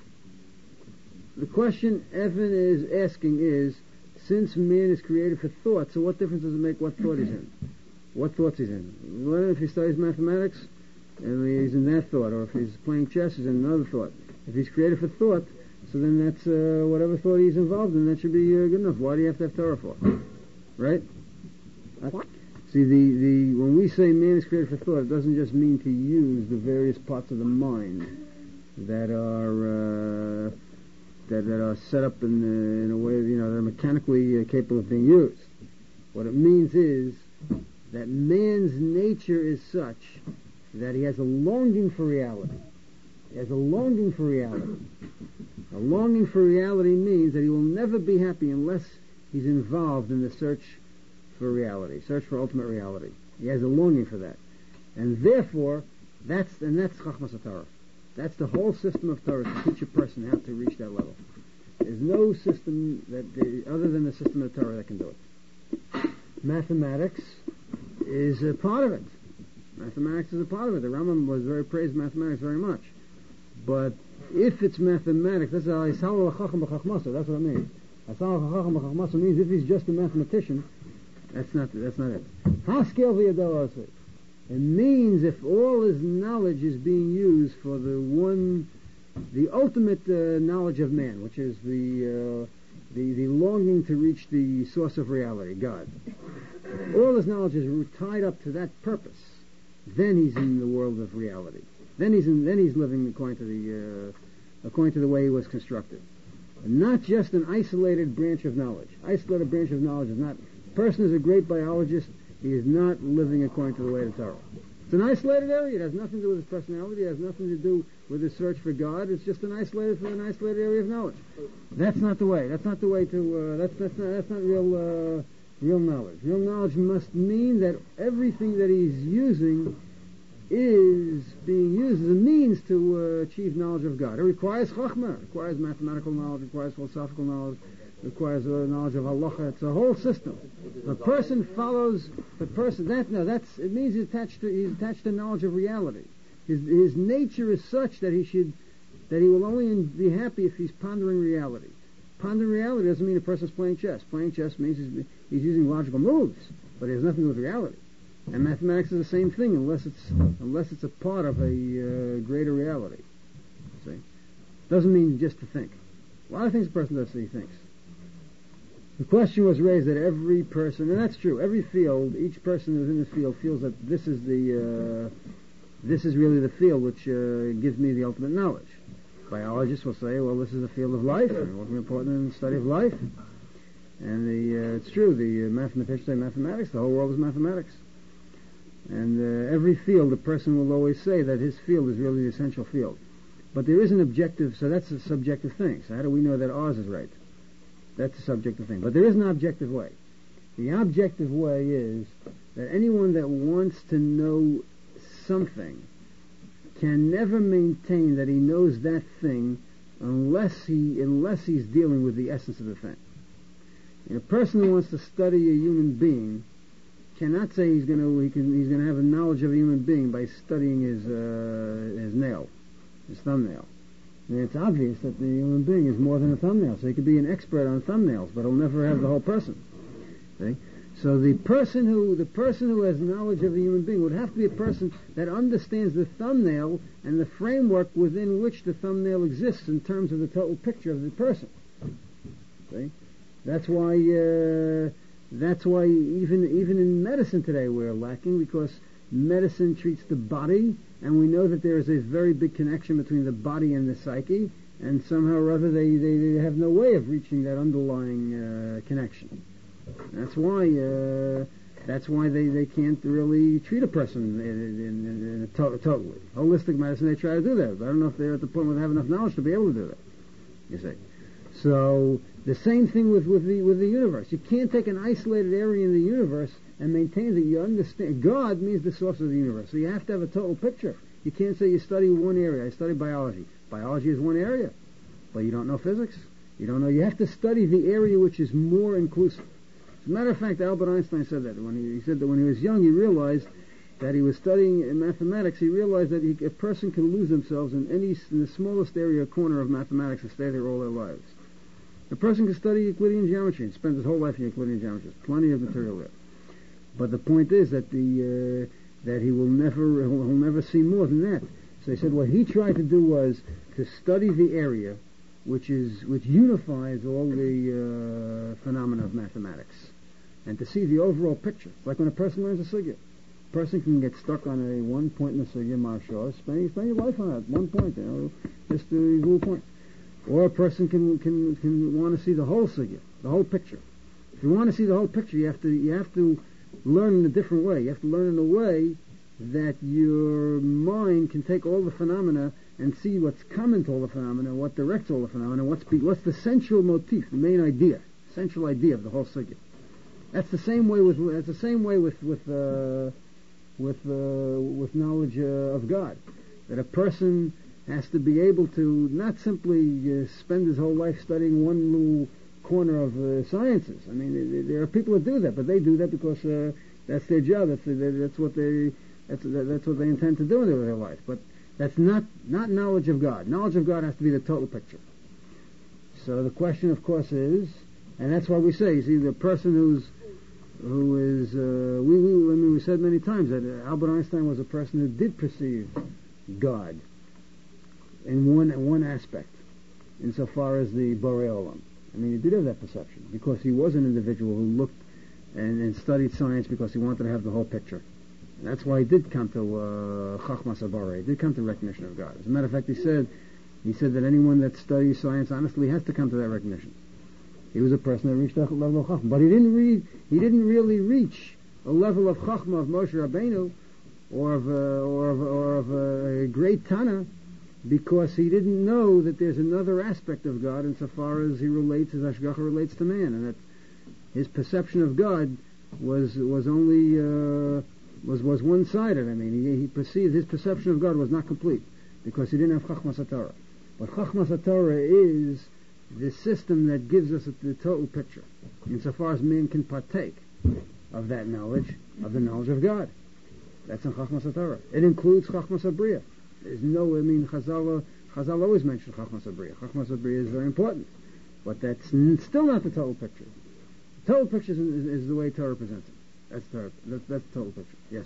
The question Evan is asking is, since man is created for thought, so what difference does it make what thought he's in? What thoughts he's in? Well, if he studies mathematics, and he's in that thought, or if he's playing chess, he's in another thought. If he's created for thought, so then that's, uh, whatever thought he's involved in, that should be uh, good enough. Why do you have to have Torah for? Right? See, the, the, when we say man is created for thought, it doesn't just mean to use the various parts of the mind that are, uh, that, that are set up in, uh, in a way, you know, they're mechanically uh, capable of being used. What it means is that man's nature is such that he has a longing for reality. He has a longing for reality. A longing for reality means that he will never be happy unless he's involved in the search for reality, search for ultimate reality. He has a longing for that. And therefore, that's, and that's Chachmas Torah. That's the whole system of Torah, to teach a person how to reach that level. There's no system that, the, other than the system of Torah, that can do it. Mathematics is a part of it. Mathematics is a part of it. The Rambam was very praised mathematics very much. But if it's mathematics, that's what it means. It means if he's just a mathematician, that's not that's not it. It means if all his knowledge is being used for the one, the ultimate uh, knowledge of man, which is the, uh, the the longing to reach the source of reality, God. If all his knowledge is tied up to that purpose, then he's in the world of reality. Then he's in, then he's living according to the uh, according to the way he was constructed. And not just an isolated branch of knowledge. Isolated branch of knowledge is not. A person is a great biologist. He is not living according to the way of the Torah. It's an isolated area. It has nothing to do with his personality. It has nothing to do with his search for God. It's just an isolated, an isolated area of knowledge. That's not the way. That's not the way to. Uh, that's that's not that's not real uh, real knowledge. Real knowledge must mean that everything that he's using is being used as a means to uh, achieve knowledge of God. It requires chachma, it requires mathematical knowledge, it requires philosophical knowledge, it requires uh, knowledge of halacha. It's a whole system. The person follows the person. That no, that's it means he's attached to he's attached to knowledge of reality. His his nature is such that he should that he will only be happy if he's pondering reality. Pondering reality doesn't mean a person's playing chess. Playing chess means he's, he's using logical moves, but it has nothing to do with reality. And mathematics is the same thing, unless it's unless it's a part of a uh, greater reality. See, doesn't mean just to think. A lot of things a person does, he thinks. The question was raised that every person, and that's true, every field, each person who's in this field feels that this is the uh, this is really the field which uh, gives me the ultimate knowledge. Biologists will say, well, this is the field of life, and what's important in the study of life. And the uh, it's true, the uh, mathematicians say mathematics. The whole world is mathematics. And uh, every field, a person will always say that his field is really the essential field. But there is an objective, so that's a subjective thing. So how do we know that ours is right? That's a subjective thing. But there is an objective way. The objective way is that anyone that wants to know something can never maintain that he knows that thing unless he unless he's dealing with the essence of the thing. And a person who wants to study a human being cannot say he's going to he can he's going to have a knowledge of a human being by studying his uh, his nail, his thumbnail. And it's obvious that the human being is more than a thumbnail, so he could be an expert on thumbnails, but he'll never have the whole person. See? So the person who the person who has knowledge of a human being would have to be a person that understands the thumbnail and the framework within which the thumbnail exists in terms of the total picture of the person. See? That's why, uh, that's why even, even in medicine today we're lacking, because medicine treats the body, and we know that there is a very big connection between the body and the psyche, and somehow or other they, they, they have no way of reaching that underlying uh, connection. That's why uh, that's why they, they can't really treat a person in, in, in, in a to- totally. Holistic medicine, they try to do that, but I don't know if they're at the point where they have enough knowledge to be able to do that. You see. So the same thing with, with the with the universe. You can't take an isolated area in the universe and maintain that you understand. God means the source of the universe, so you have to have a total picture. You can't say you study one area. I study biology. Biology is one area, but you don't know physics. You don't know. You have to study the area which is more inclusive. As a matter of fact, Albert Einstein said that when he, he said that when he was young, he realized that he was studying in mathematics. He realized that he, a person can lose themselves in any in the smallest area or corner of mathematics and stay there all their lives. A person can study Euclidean geometry and spend his whole life in Euclidean geometry. There's plenty of material there. But the point is that the uh, that he will never he'll, he'll never see more than that. So he said what he tried to do was to study the area which is which unifies all the uh, phenomena of mathematics, and to see the overall picture. It's like when a person learns a sugya. A person can get stuck on a one point in the sugya, marshal, spend spend your life on that one point, you know, just a little point. Or a person can can can want to see the whole sugya, the whole picture. If you want to see the whole picture, you have to you have to learn in a different way. You have to learn in a way that your mind can take all the phenomena and see what's common to all the phenomena, what directs all the phenomena, what's be, what's the central motif, the main idea, central idea of the whole sugya. That's the same way with that's the same way with with uh, with uh, with knowledge uh, of God. That a person has to be able to not simply uh, spend his whole life studying one little corner of uh, sciences. I mean, there are people that do that, but they do that because uh, that's their job. That's that's what they that's that's what they intend to do in their life. But that's not not knowledge of God. Knowledge of God has to be the total picture. So the question, of course, is, and that's why we say, you see, the person who's who is uh, we, we I mean we said many times that Albert Einstein was a person who did perceive God in one one aspect, insofar as the Borei Olam. I mean, he did have that perception because he was an individual who looked and, and studied science because he wanted to have the whole picture. And that's why he did come to uh, Chachmas HaBorei. He did come to recognition of God. As a matter of fact, he said he said that anyone that studies science honestly has to come to that recognition. He was a person that reached a level of Chachma, but he didn't read. He didn't really reach a level of Chachma of Moshe Rabbeinu or of uh, or of, or of uh, a great Tana, because he didn't know that there's another aspect of God insofar as he relates, as Hashgacha relates to man, and that his perception of God was was only uh, was was one-sided. I mean, he, he perceived his perception of God was not complete because he didn't have Chachmas HaTorah. But Chachmas HaTorah is the system that gives us the total picture, insofar as man can partake of that knowledge, of the knowledge of God. That's in Chachmas HaTorah. It includes Chachmas HaBriah. There's no, I mean, Chazal, Chazal always mention Chachmas HaBriah. Chachmas HaBriah is very important, but that's n- still not the total picture. The total picture is, is, is the way Torah presents it. That's Torah. That's, that's the total picture. Yes.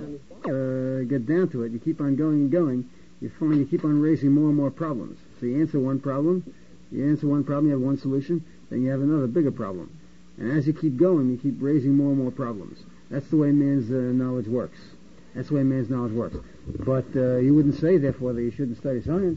Uh, get down to it. You keep on going and going. You find you keep on raising more and more problems. So you answer one problem, you answer one problem, you have one solution, then you have another bigger problem. And as you keep going, you keep raising more and more problems. That's the way man's uh, knowledge works. That's the way man's knowledge works. But uh, you wouldn't say, therefore, that you shouldn't study science,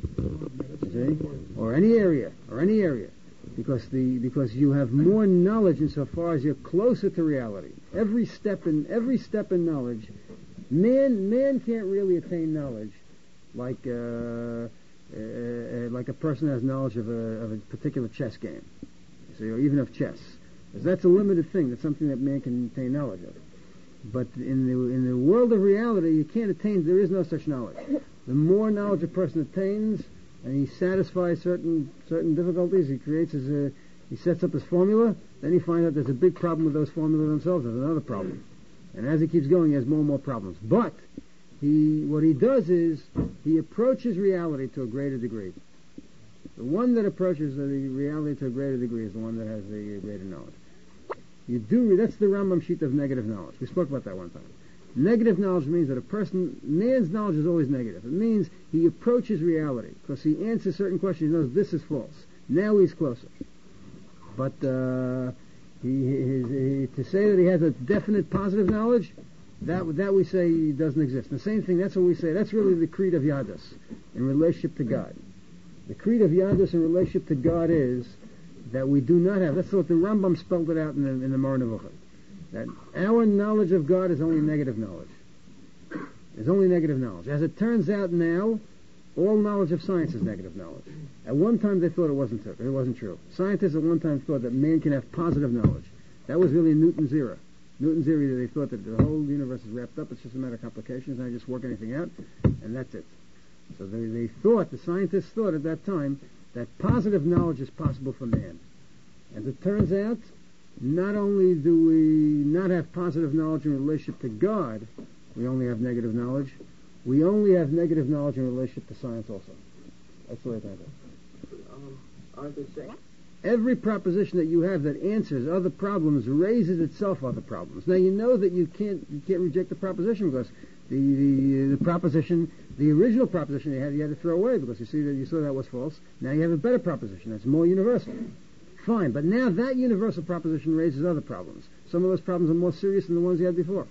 see, or any area, or any area, because the because you have more knowledge insofar as you're closer to reality. Every step in every step in knowledge, man man can't really attain knowledge like uh, uh, like a person has knowledge of a of a particular chess game, see, or even of chess, because that's a limited thing. That's something that man can attain knowledge of. But in the in the world of reality, you can't attain. There is no such knowledge. The more knowledge a person attains, and he satisfies certain certain difficulties, he creates his uh, he sets up his formula. Then he finds out there's a big problem with those formulas themselves. There's another problem, and as he keeps going, he has more and more problems. But he what he does is he approaches reality to a greater degree. The one that approaches the reality to a greater degree is the one that has the greater knowledge. You do, that's the Rambam sheet of negative knowledge. We spoke about that one time. Negative knowledge means that a person, man's knowledge is always negative. It means he approaches reality because he answers certain questions. He knows this is false. Now he's closer. But uh, he, his, he, to say that he has a definite positive knowledge, that that we say doesn't exist. The same thing, that's what we say. That's really the creed of Yadus in relationship to God. The creed of Yadus in relationship to God is that we do not have. That's what the Rambam spelled it out in the in the Moreh Nevuchah. That our knowledge of God is only negative knowledge. It's only negative knowledge. As it turns out now, all knowledge of science is negative knowledge. At one time they thought it wasn't true. It wasn't true. Scientists at one time thought that man can have positive knowledge. That was really Newton's era. Newton's era, they thought that the whole universe is wrapped up. It's just a matter of complications, and I just work anything out, and that's it. So they, they thought, the scientists thought at that time, that positive knowledge is possible for man. As it turns out, not only do we not have positive knowledge in relationship to God, we only have negative knowledge. We only have negative knowledge in relationship to science also. That's the way it turns out. Um, aren't they saying? Every proposition that you have that answers other problems raises itself other problems. Now you know that you can't you can't reject the proposition because the the, the proposition, the original proposition you had, you had to throw away because you see that you saw that was false. Now you have a better proposition that's more universal. Fine, but now that universal proposition raises other problems. Some of those problems are more serious than the ones you had before,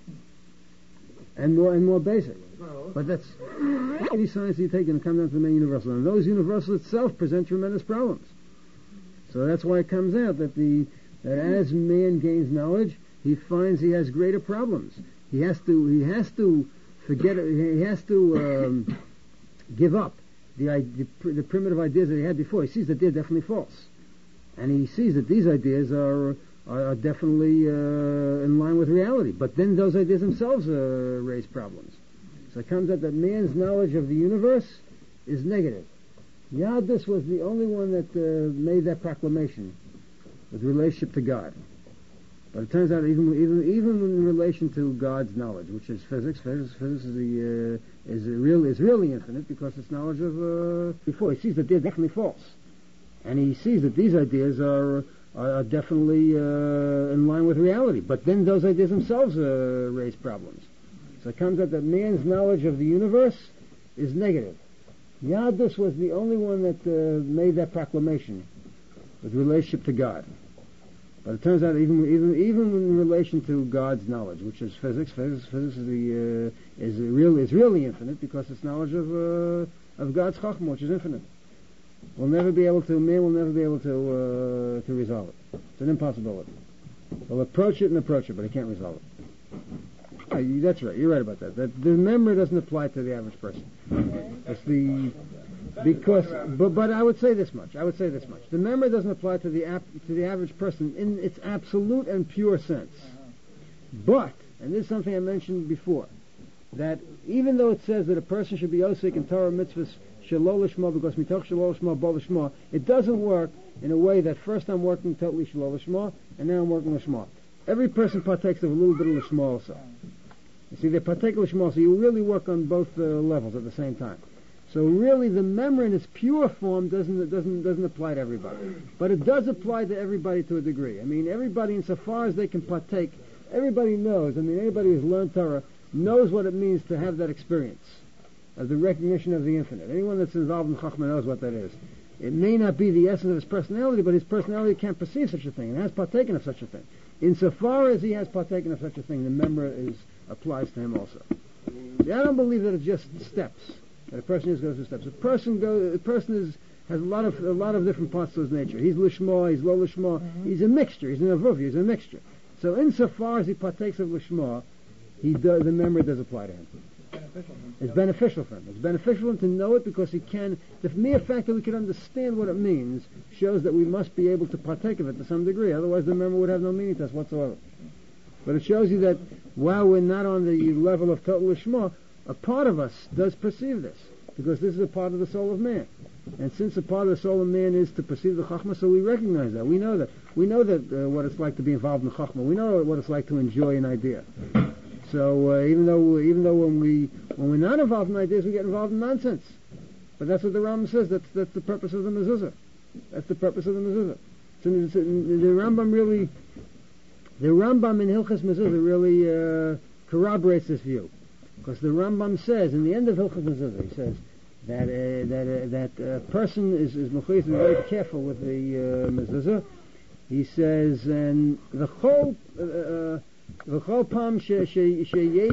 and more and more basic. But that's any science you take and come down to the main universal, and those universals itself present tremendous problems. So that's why it comes out that the that as man gains knowledge, he finds he has greater problems. He has to he has to forget it. He has to um, give up the, the the primitive ideas that he had before. He sees that they're definitely false, and he sees that these ideas are are, are definitely uh, in line with reality. But then those ideas themselves uh, raise problems. So it comes out that man's knowledge of the universe is negative. Yadus was the only one that uh, made that proclamation with relationship to God. But it turns out even even even in relation to God's knowledge, which is physics, physics, physics is the uh, is real is really infinite because it's knowledge of uh, before he sees that they're definitely false, and he sees that these ideas are are, are definitely uh, in line with reality. But then those ideas themselves uh, raise problems. So it comes out that man's knowledge of the universe is negative. Yadus was the only one that uh, made that proclamation with relationship to God. But it turns out even even even in relation to God's knowledge, which is physics, physics, physics is the uh, is real is really infinite because it's knowledge of uh, of God's Chachma, which is infinite. We'll never be able to man will never be able to uh, to resolve it. It's an impossibility. We'll approach it and approach it, but he can't resolve it. Oh, you, that's right. You're right about that. That the memory doesn't apply to the average person. It's the because, but but I would say this much. I would say this much. The memory doesn't apply to the ap, to the average person in its absolute and pure sense. But, and this is something I mentioned before, that even though it says that a person should be osik in Torah mitzvahs shalol lishma because mitoch shalol lishma bo lishma, it doesn't work in a way that first I'm working totally shalol lishma and now I'm working lishma. Every person partakes of a little bit of lishma also. You see, they partake of lishma, so you really work on both uh, levels at the same time. So really, the memory in its pure form doesn't doesn't doesn't apply to everybody, but it does apply to everybody to a degree. I mean, everybody, insofar as they can partake, everybody knows. I mean, anybody who's learned Torah knows what it means to have that experience of the recognition of the infinite. Anyone that's involved in Chachma knows what that is. It may not be the essence of his personality, but his personality can't perceive such a thing and has partaken of such a thing. Insofar as he has partaken of such a thing, the memory is applies to him also. See, I don't believe that it's just steps. That a person just goes through steps. A person goes. A person is has a lot of a lot of different parts to his nature. He's lishma. He's lo lishma. Mm-hmm. He's a mixture. He's an avuv. He's a mixture. So insofar as he partakes of lishma, he does, the memory does apply to him. Beneficial. It's beneficial for him. It's beneficial for him to know it because he can. The mere fact that we can understand what it means shows that we must be able to partake of it to some degree. Otherwise, the memory would have no meaning to us whatsoever. But it shows you that while we're not on the level of total lishma, a part of us does perceive this, because this is a part of the soul of man. And since a part of the soul of man is to perceive the Chachma, so we recognize that. We know that. We know that uh, what it's like to be involved in the Chachma. We know what it's like to enjoy an idea. So uh, even though even though when we when we're not involved in ideas, we get involved in nonsense. But that's what the Rambam says. That's that's the purpose of the mezuzah. That's the purpose of the mezuzah. So the, the Rambam really, the Rambam in Hilchas Mezuzah really uh, corroborates this view. Because the Rambam says, in the end of Hilchas Mezuzah, he says that uh, that uh, that a uh, person is is mechuyev to be very careful with the uh, mezuzah, He says, and the whole, the whole palm sheyetze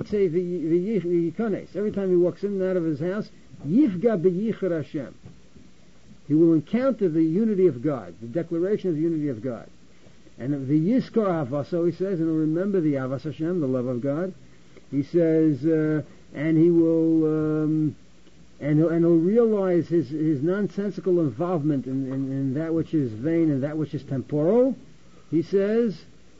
v'yikones. Every time he walks in and out of his house, yifga b'yichud Hashem. He will encounter the unity of God, the declaration of the unity of God. And the Yizkor Havaso, he says, and he'll remember the Avas Hashem, the love of God. He says, uh, and he will, um, and he'll, and he'll realize his, his nonsensical involvement in, in, in that which is vain and that which is temporal. He says,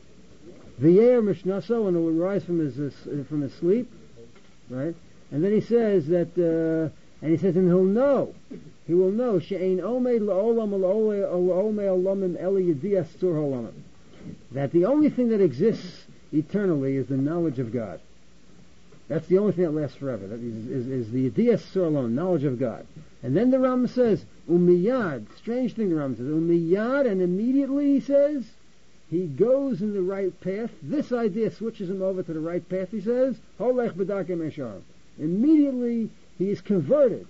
V'yer Mishnaso, and he'll arise from his, uh, from his sleep, right? And then he says that, uh, and he says, and he'll know, he will know, She'ein Omei La'olam La'omei Olamim Eli Yediyas Tzur Olamim. That the only thing that exists eternally is the knowledge of God. That's the only thing that lasts forever. That is, is, is the Yediyas Tzur Olamim, knowledge of God. And then the Ram says, Umiyad, strange thing the Ram says, Umiyad, and immediately he says, he goes in the right path. This idea switches him over to the right path, he says, Holech B'darkei Mesharim. Immediately he is converted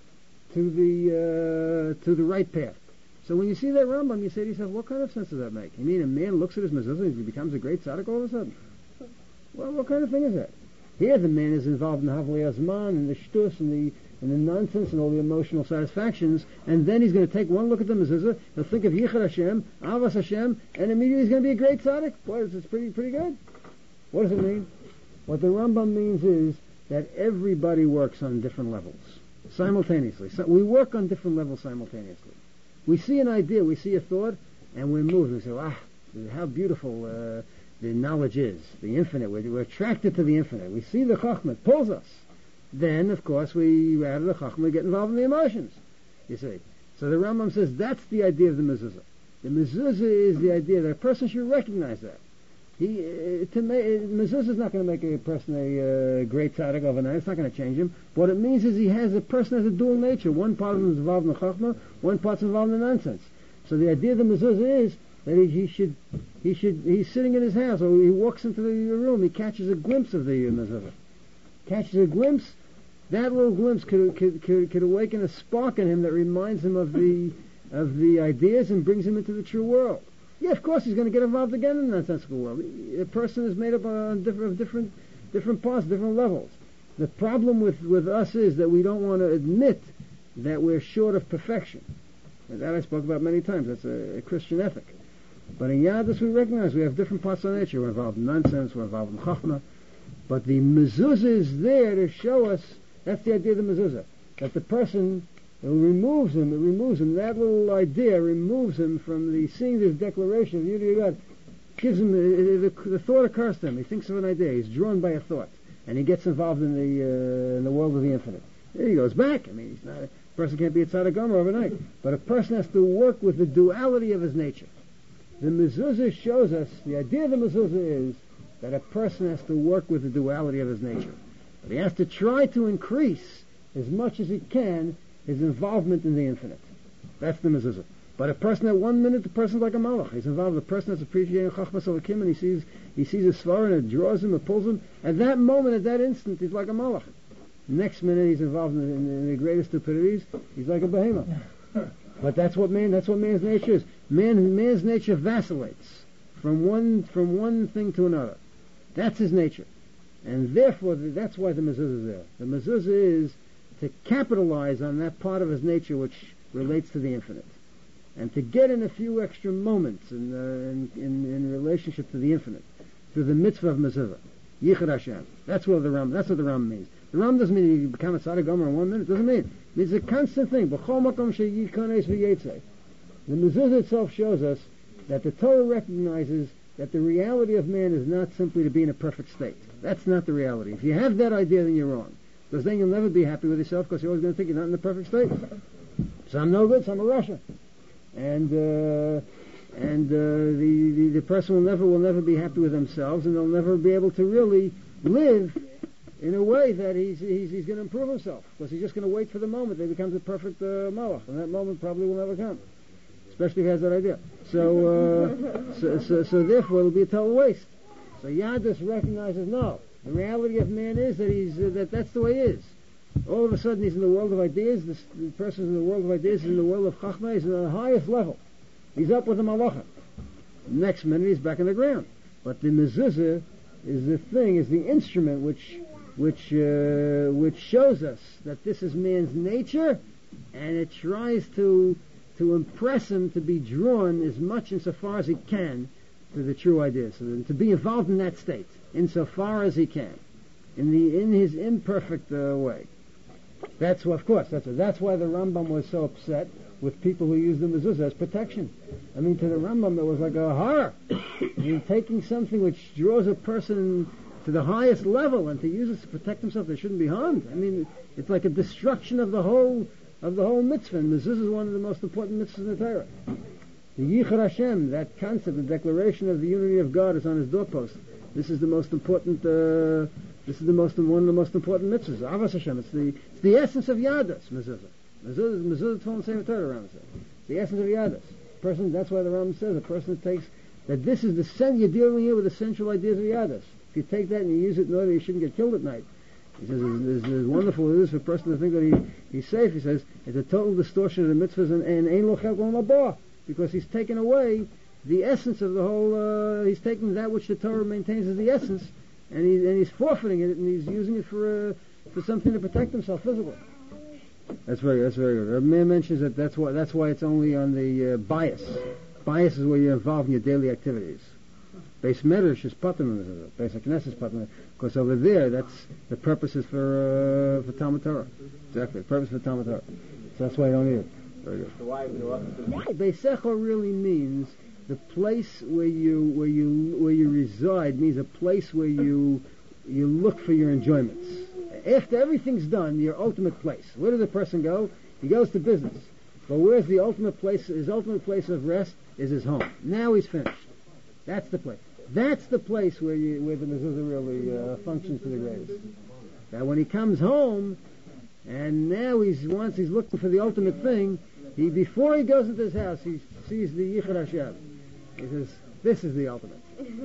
to the uh, to the right path. So when you see that Rambam, you say to yourself, what kind of sense does that make? You mean a man looks at his mezuzah and he becomes a great tzaddik all of a sudden? Well, what kind of thing is that? Here the man is involved in the Havli Azman and the shtus and the and the nonsense and all the emotional satisfactions, and then he's going to take one look at the mezuzah, he'll think of Yichud Hashem, Avas Hashem, and immediately he's going to be a great tzaddik. Boy, it's pretty pretty good. What does it mean? What the Rambam means is that everybody works on different levels simultaneously. So we work on different levels simultaneously. We see an idea, we see a thought, and we're moved. We say, ah, how beautiful uh, the knowledge is, the infinite. We're, we're attracted to the infinite. We see the Chachma, it pulls us. Then, of course, we, out of the Chachma, get involved in the emotions. You see. So the Rambam says that's the idea of the mezuzah. The mezuzah is the idea that a person should recognize that. He, uh, to make, mezuzah is not going to make a person a uh, great tzaddik overnight. It's not going to change him. What it means is he has a person has a dual nature. One part of him is involved in the chachma, one part's involved in the nonsense. So the idea of the mezuzah is that he, he should, he should, he's sitting in his house, or he walks into the room, he catches a glimpse of the uh, mezuzah, catches a glimpse. That little glimpse could, could could could awaken a spark in him that reminds him of the of the ideas and brings him into the true world. Yeah, of course he's going to get involved again in the nonsensical world. A person is made up on different, of different, different parts, different levels. The problem with, with us is that we don't want to admit that we're short of perfection. And that I spoke about many times. That's a, a Christian ethic. But in Yadus we recognize we have different parts of our nature. We're involved in nonsense, we're involved in chachma. But the mezuzah is there to show us, that's the idea of the mezuzah, that the person it removes him, it removes him, that little idea removes him from the seeing this declaration of the unity of God, gives him, the, the, the thought occurs to him, he thinks of an idea, he's drawn by a thought, and he gets involved in the uh, in the world of the infinite. There he goes back. I mean, he's not, a person can't be a tzaddik gomer overnight, but a person has to work with the duality of his nature. The mezuzah shows us, the idea of the mezuzah is that a person has to work with the duality of his nature. But he has to try to increase as much as he can his involvement in the infinite. That's the mezuzah. But a person at one minute, the person's like a malach. He's involved. The person that's appreciating chachmas alakim, and he sees he sees a svar and it draws him, it pulls him. At that moment, at that instant, he's like a malach. Next minute, he's involved in, in, in the greatest stupidities. He's like a behemoth. But that's what man. That's what man's nature is. Man, man's nature vacillates from one from one thing to another. That's his nature, and therefore that's why the mezuzah is there. The mezuzah is to capitalize on that part of his nature which relates to the infinite, and to get in a few extra moments in, uh, in, in, in relationship to the infinite through the mitzvah of mezuzah, Yichud Hashem. That's what the Ram. That's what the Ram means. The Ram doesn't mean you become a tzaddik gomer in one minute. It doesn't mean. It means a constant thing. The mezuzah itself shows us that the Torah recognizes that the reality of man is not simply to be in a perfect state. That's not the reality. If you have that idea, then you're wrong. Because then you'll never be happy with yourself, because you're always going to think you're not in the perfect state. So I'm no good, so I'm a Russia. And uh, and uh, the, the the person will never will never be happy with themselves, and they'll never be able to really live in a way that he's he's, he's going to improve himself, because he's just going to wait for the moment that he becomes a perfect uh, malach, and that moment probably will never come, especially if he has that idea. So uh, so, so so therefore it'll be a total waste. So Yadus recognizes no. The reality of man is that he's uh, that that's the way he is. All of a sudden he's in the world of ideas. This, the person's in the world of ideas. He's in the world of chachma. He's in the highest level. He's up with the malacha. Next minute he's back in the ground. But the mezuzah is the thing, is the instrument which which uh, which shows us that this is man's nature, and it tries to to impress him to be drawn as much insofar as he can to the true idea, so that, to be involved in that state insofar as he can, in the in his imperfect uh, way. That's of course that's that's why the Rambam was so upset with people who use the mezuzah as protection. I mean, to the Rambam it was like a horror. I mean, taking something which draws a person to the highest level and to use it to protect himself, they shouldn't be harmed. I mean, it's like a destruction of the whole of the whole mitzvah. And mezuzah is one of the most important mitzvahs in the Torah. The Yichud Hashem, that concept, the declaration of the unity of God, is on his doorpost. This is the most important. Uh, this is the most one of the most important mitzvahs. Avos Hashem. It's the it's the essence of Yadus. Mezuzah. Mezuzah, mezuzah, Tefillin, Sefer Torah. Rambam says. It's the essence of Yadus. Person. That's why the Rambam says a person that takes that this is the sen. You're dealing here with the central ideas of Yadus. If you take that and you use it in order you shouldn't get killed at night. He says it's, it's wonderful it is for a person to think that he, he's safe. He says it's a total distortion of the mitzvahs and and ein lo chelek l'mabah, because he's taken away the essence of the whole. Uh, he's taking that which the Torah maintains as the essence, and he and he's forfeiting it, and he's using it for uh, for something to protect himself physically. That's very that's very good. Rabbi Meir mentions that that's why that's why it's only on the uh, bias. Bias is where you're involved in your daily activities. Beis Medrash is patim, Beis Knesset is patim, because over there, that's the purpose is for uh, for Talmud Torah. Exactly, the purpose for Talmud Torah. So that's why you don't need it. Very good. So why? Beis Echo really means the place where you where you where you reside, means a place where you you look for your enjoyments. After everything's done, your ultimate place. Where does the person go? He goes to business. But where's the ultimate place? His ultimate place of rest is his home. Now he's finished. That's the place. That's the place where you, where the mezuzah really uh, functions to the greatest. That when he comes home, and now he's once he's looking for the ultimate thing, he before he goes into his house, he sees the Yichud Hashem. He says, "This is the ultimate."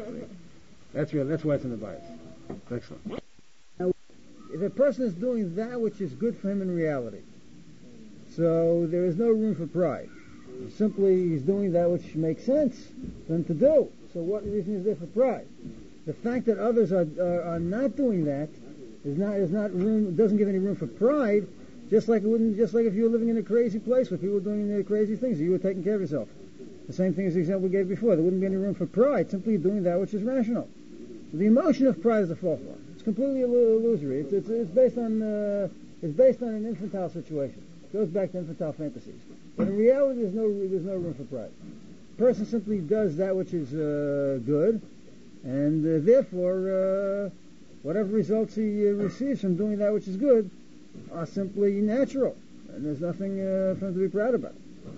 That's real. That's why it's in the bias. Excellent. Now, if a person is doing that which is good for him in reality, so there is no room for pride. Simply, he's doing that which makes sense for him to do. So what reason is there for pride? The fact that others are, are, are not doing that is not is not room doesn't give any room for pride. Just like it wouldn't, just like if you were living in a crazy place where people were doing their crazy things, you were taking care of yourself. The same thing as the example we gave before. There wouldn't be any room for pride. Simply doing that which is rational. So the emotion of pride is a false one. It's completely illusory. It's it's, it's based on uh, it's based on an infantile situation. It goes back to infantile fantasies. But in reality, there's no there's no room for pride. The person simply does that which is uh, good, and uh, therefore, uh, whatever results he uh, receives from doing that which is good are simply natural, and there's nothing uh, for him to be proud about.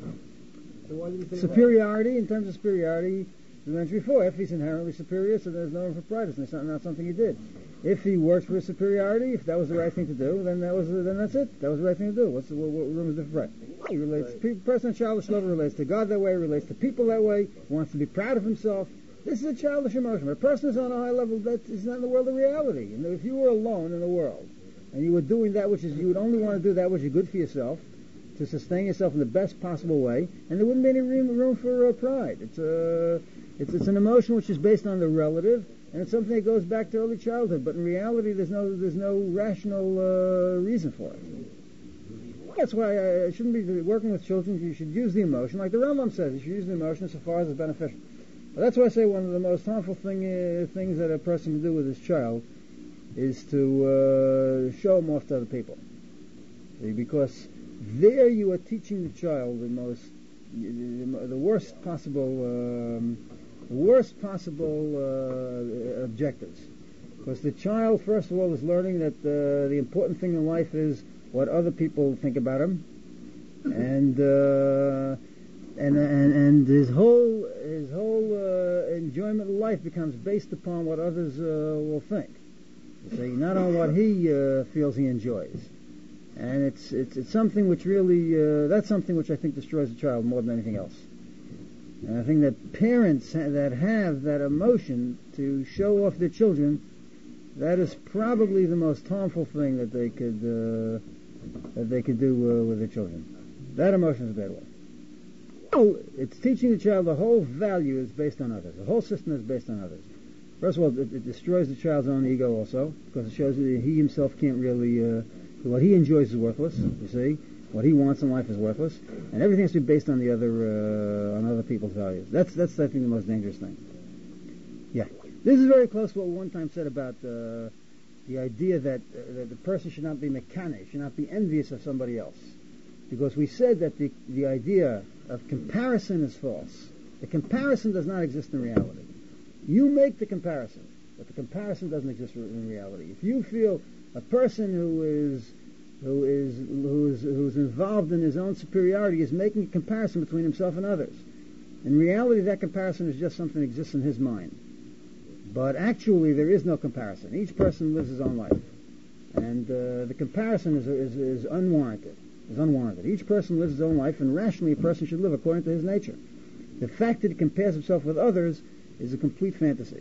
So why did you say superiority, in terms of superiority, we mentioned before, if he's inherently superior, so there's no room for pride. It's not, not something he did. If he works for his superiority, if that was the right thing to do, then that was then that's it. That was the right thing to do. What's the, what, what room is there for pride? He relates. Right. To, person at childish level relates to God that way, relates to people that way, wants to be proud of himself. This is a childish emotion. But a person is on a high level that is not in the world of reality. And if you were alone in the world and you were doing that which is, you would only want to do that which is good for yourself, to sustain yourself in the best possible way, and there wouldn't be any room, room for uh, pride. It's a, uh, it's it's an emotion which is based on the relative, and it's something that goes back to early childhood. But in reality, there's no there's no rational uh, reason for it. That's why I, I shouldn't be working with children. You should use the emotion, like the Rambam says. You should use the emotion so far as it's beneficial. But that's why I say one of the most harmful thing, uh, things that a person can do with his child is to uh, show him off to other people, see, because there you are teaching the child the most, the worst possible, um, the worst possible uh, objectives. Because the child, first of all, is learning that uh, the important thing in life is what other people think about him, and uh, and and and his whole his whole uh, enjoyment of life becomes based upon what others uh, will think. See, not on what he uh, feels he enjoys. And it's, it's it's something which really, uh, that's something which I think destroys a child more than anything else. And I think that parents ha- that have that emotion to show off their children, that is probably the most harmful thing that they could uh, that they could do uh, with their children. That emotion is a bad one. It's teaching the child the whole value is based on others. The whole system is based on others. First of all, it, it destroys the child's own ego also, because it shows that he himself can't really, uh, what he enjoys is worthless, you see. What he wants in life is worthless. And everything has to be based on the other, uh, on other people's values. That's, that's, I think, the most dangerous thing. Yeah. This is very close to what we one time said about, uh, the idea that, uh, that the person should not be mechanic, should not be envious of somebody else. Because we said that the, the idea of comparison is false. The comparison does not exist in reality. You make the comparison, but the comparison doesn't exist in reality. If you feel a person who is who is who is who's involved in his own superiority is making a comparison between himself and others, in reality that comparison is just something that exists in his mind. But actually there is no comparison. Each person lives his own life, and uh, the comparison is, is is unwarranted. Is unwarranted. Each person lives his own life, and rationally a person should live according to his nature. The fact that he compares himself with others is a complete fantasy.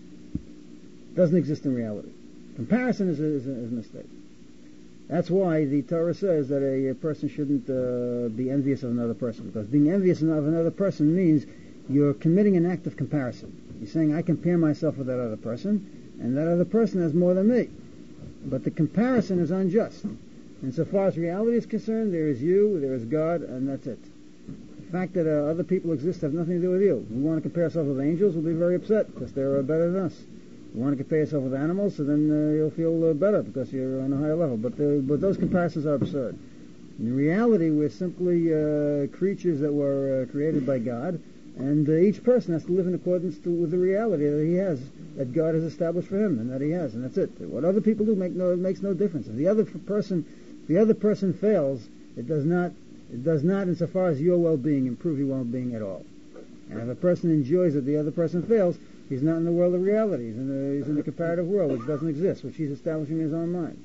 It doesn't exist in reality. Comparison is a, is a, is a mistake. That's why the Torah says that a, a person shouldn't uh, be envious of another person, because being envious of another person means you're committing an act of comparison. You're saying, I compare myself with that other person, and that other person has more than me. But the comparison is unjust. And so far as reality is concerned, there is you, there is God, and that's it. The fact that uh, other people exist have nothing to do with you. We want to compare ourselves with angels, we'll be very upset because they're uh, better than us. You want to compare yourself with animals, so then uh, you'll feel uh, better because you're on a higher level. But uh, but those comparisons are absurd. In reality, we're simply uh, creatures that were uh, created by God, and uh, each person has to live in accordance to, with the reality that he has, that God has established for him, and that he has, and that's it. What other people do make no, it makes no difference. If the other person, if the other person fails, it does not, it does not, insofar as your well-being, improve your well-being at all. And if a person enjoys that the other person fails, he's not in the world of reality. He's in the, he's in the comparative world, which doesn't exist, which he's establishing in his own mind.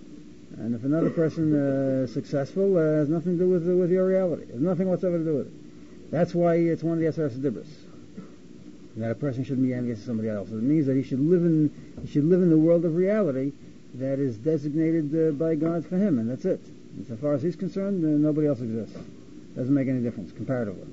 And if another person uh, is successful, uh, has nothing to do with with your reality. It has nothing whatsoever to do with it. That's why it's one of the Aseret Dibros, that a person shouldn't be envious of somebody else. It means that he should live in he should live in the world of reality that is designated uh, by God for him, and that's it. And so far as he's concerned, uh, nobody else exists. Doesn't make any difference comparatively.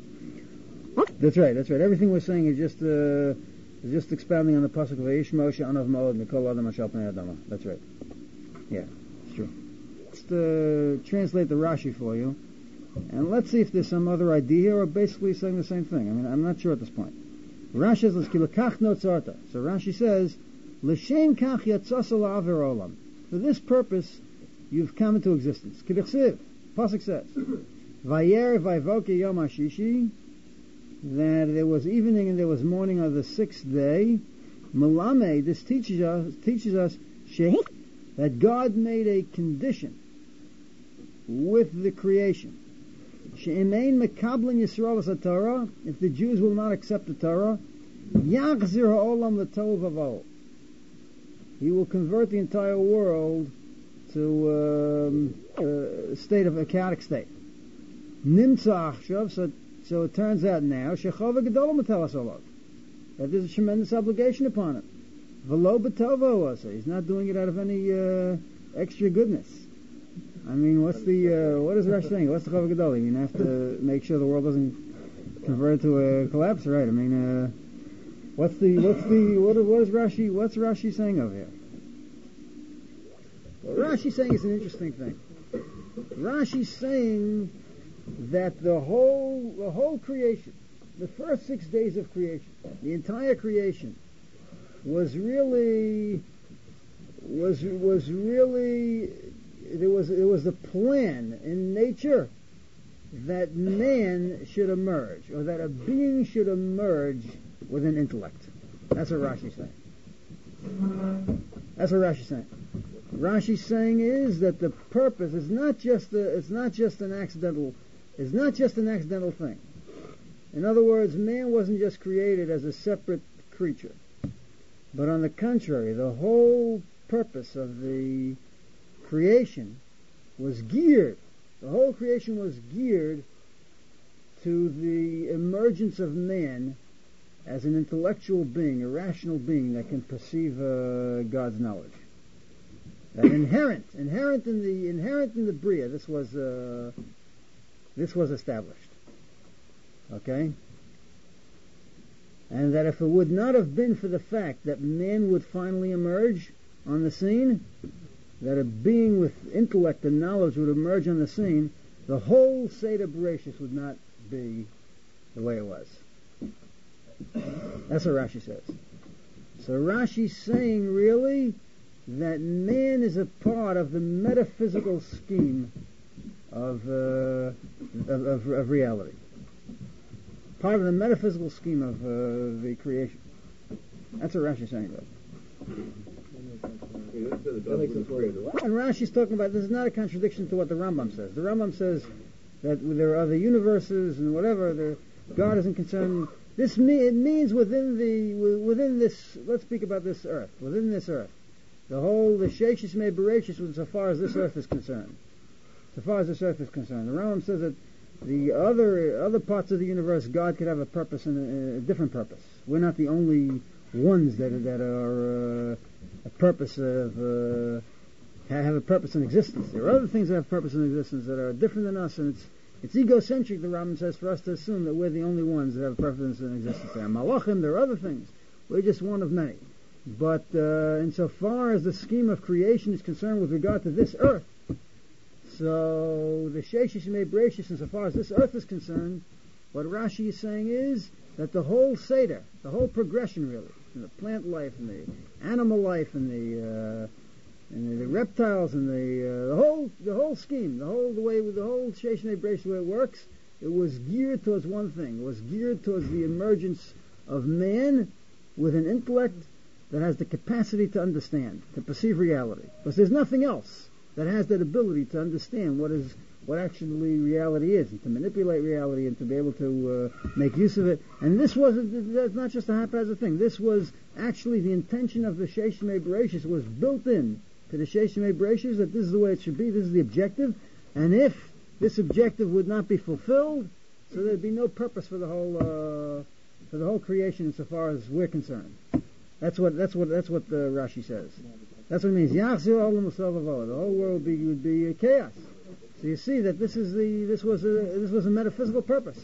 That's right. That's right. Everything we're saying is just uh, is just expounding on the pasuk of Vayish Moshe Anav Moed Mikol Adam Ashal Pnei Adama. That's right. Yeah, it's true. Let's uh, translate the Rashi for you, and let's see if there's some other idea here, or basically saying the same thing. I mean, I'm not sure at this point. Rashi says, "L'skilakach notzarta." So Rashi says, "L'shem kach yatzasa la'aver olam." For this purpose, you've come into existence. K'dichsiv, pasuk says, "Vayer vayvoke yom hashishi," that there was evening and there was morning of the sixth day. Malame, this teaches us teaches us shehi, that God made a condition with the creation. She'emein mekablin Yisrael as Torah, if the Jews will not accept the Torah, yachzir ha'olam l'tov v'avo. He will convert the entire world to um, a state of a chaotic state. Nimtza achshav, so so it turns out now shechava gedolim m'telas olav, that there's a tremendous obligation upon him. V'lo b'tovo also, he's not doing it out of any uh, extra goodness. I mean, what's the uh, what is Rashi saying? What's the chava gedol? I mean, I have to make sure the world doesn't convert to a collapse, right? I mean, uh, what's the what's the what, what is Rashi? What's Rashi saying over here? Well, Rashi's saying is an interesting thing. Rashi's saying that the whole the whole creation, the first six days of creation, the entire creation, was really was was really there was it was the plan in nature that man should emerge, or that a being should emerge with an intellect. That's what Rashi's saying. That's what Rashi's saying. Rashi's saying is that the purpose is not just the, it's not just an accidental it's not just an accidental thing. In other words, man wasn't just created as a separate creature, but on the contrary, the whole purpose of the creation was geared, the whole creation was geared to the emergence of man as an intellectual being, a rational being that can perceive uh, God's knowledge. That inherent, inherent in the inherent in the Bria, this was uh, this was established. Okay? And that if it would not have been for the fact that man would finally emerge on the scene, that a being with intellect and knowledge would emerge on the scene, the whole Seder Bereshis would not be the way it was. That's what Rashi says. So Rashi's saying really that man is a part of the metaphysical scheme of, uh, of, of, of reality. Part of the metaphysical scheme of uh, the creation. That's what Rashi's saying though. And Rashi's talking about, this is not a contradiction to what the Rambam says. The Rambam says that there are other universes and whatever, there, God isn't concerned. This me, it means within the within this. Let's speak about this earth. Within this earth, the whole the Sheshis Mei Bereshis, so far as this earth is concerned, so far as this earth is concerned, the Rambam says that the other other parts of the universe, God could have a purpose and a, a different purpose. We're not the only ones that are, that are uh, a purpose of uh, have a purpose in existence. There are other things that have purpose in existence that are different than us, and it's it's egocentric, the Rambam says, for us to assume that we're the only ones that have a purpose in existence. There are malachim, there are other things. We're just one of many. But uh, insofar as the scheme of creation is concerned with regard to this earth, so the Sheshis Mei Bereshis, insofar as this earth is concerned, what Rashi is saying is that the whole Seder, the whole progression really, in the plant life and the animal life and the uh, and the, the reptiles and the uh, the whole the whole scheme, the whole the way with the whole Sheshis Mei Bereshis, the way it works, it was geared towards one thing. It was geared towards the emergence of man with an intellect that has the capacity to understand, to perceive reality. Because there's nothing else that has that ability to understand what is what actually reality is, and to manipulate reality and to be able to uh, make use of it. And this wasn't, that's not just a haphazard thing. This was actually the intention of the Sheshis Mei Bereshis, was built in to the Sheshis Mei Bereshis, that this is the way it should be, this is the objective, and if this objective would not be fulfilled, so there'd be no purpose for the whole uh, for the whole creation insofar as we're concerned. That's what that's what that's what uh, Rashi says. That's what it means. The whole world would be would be chaos. So you see that this is the this was a this was a metaphysical purpose.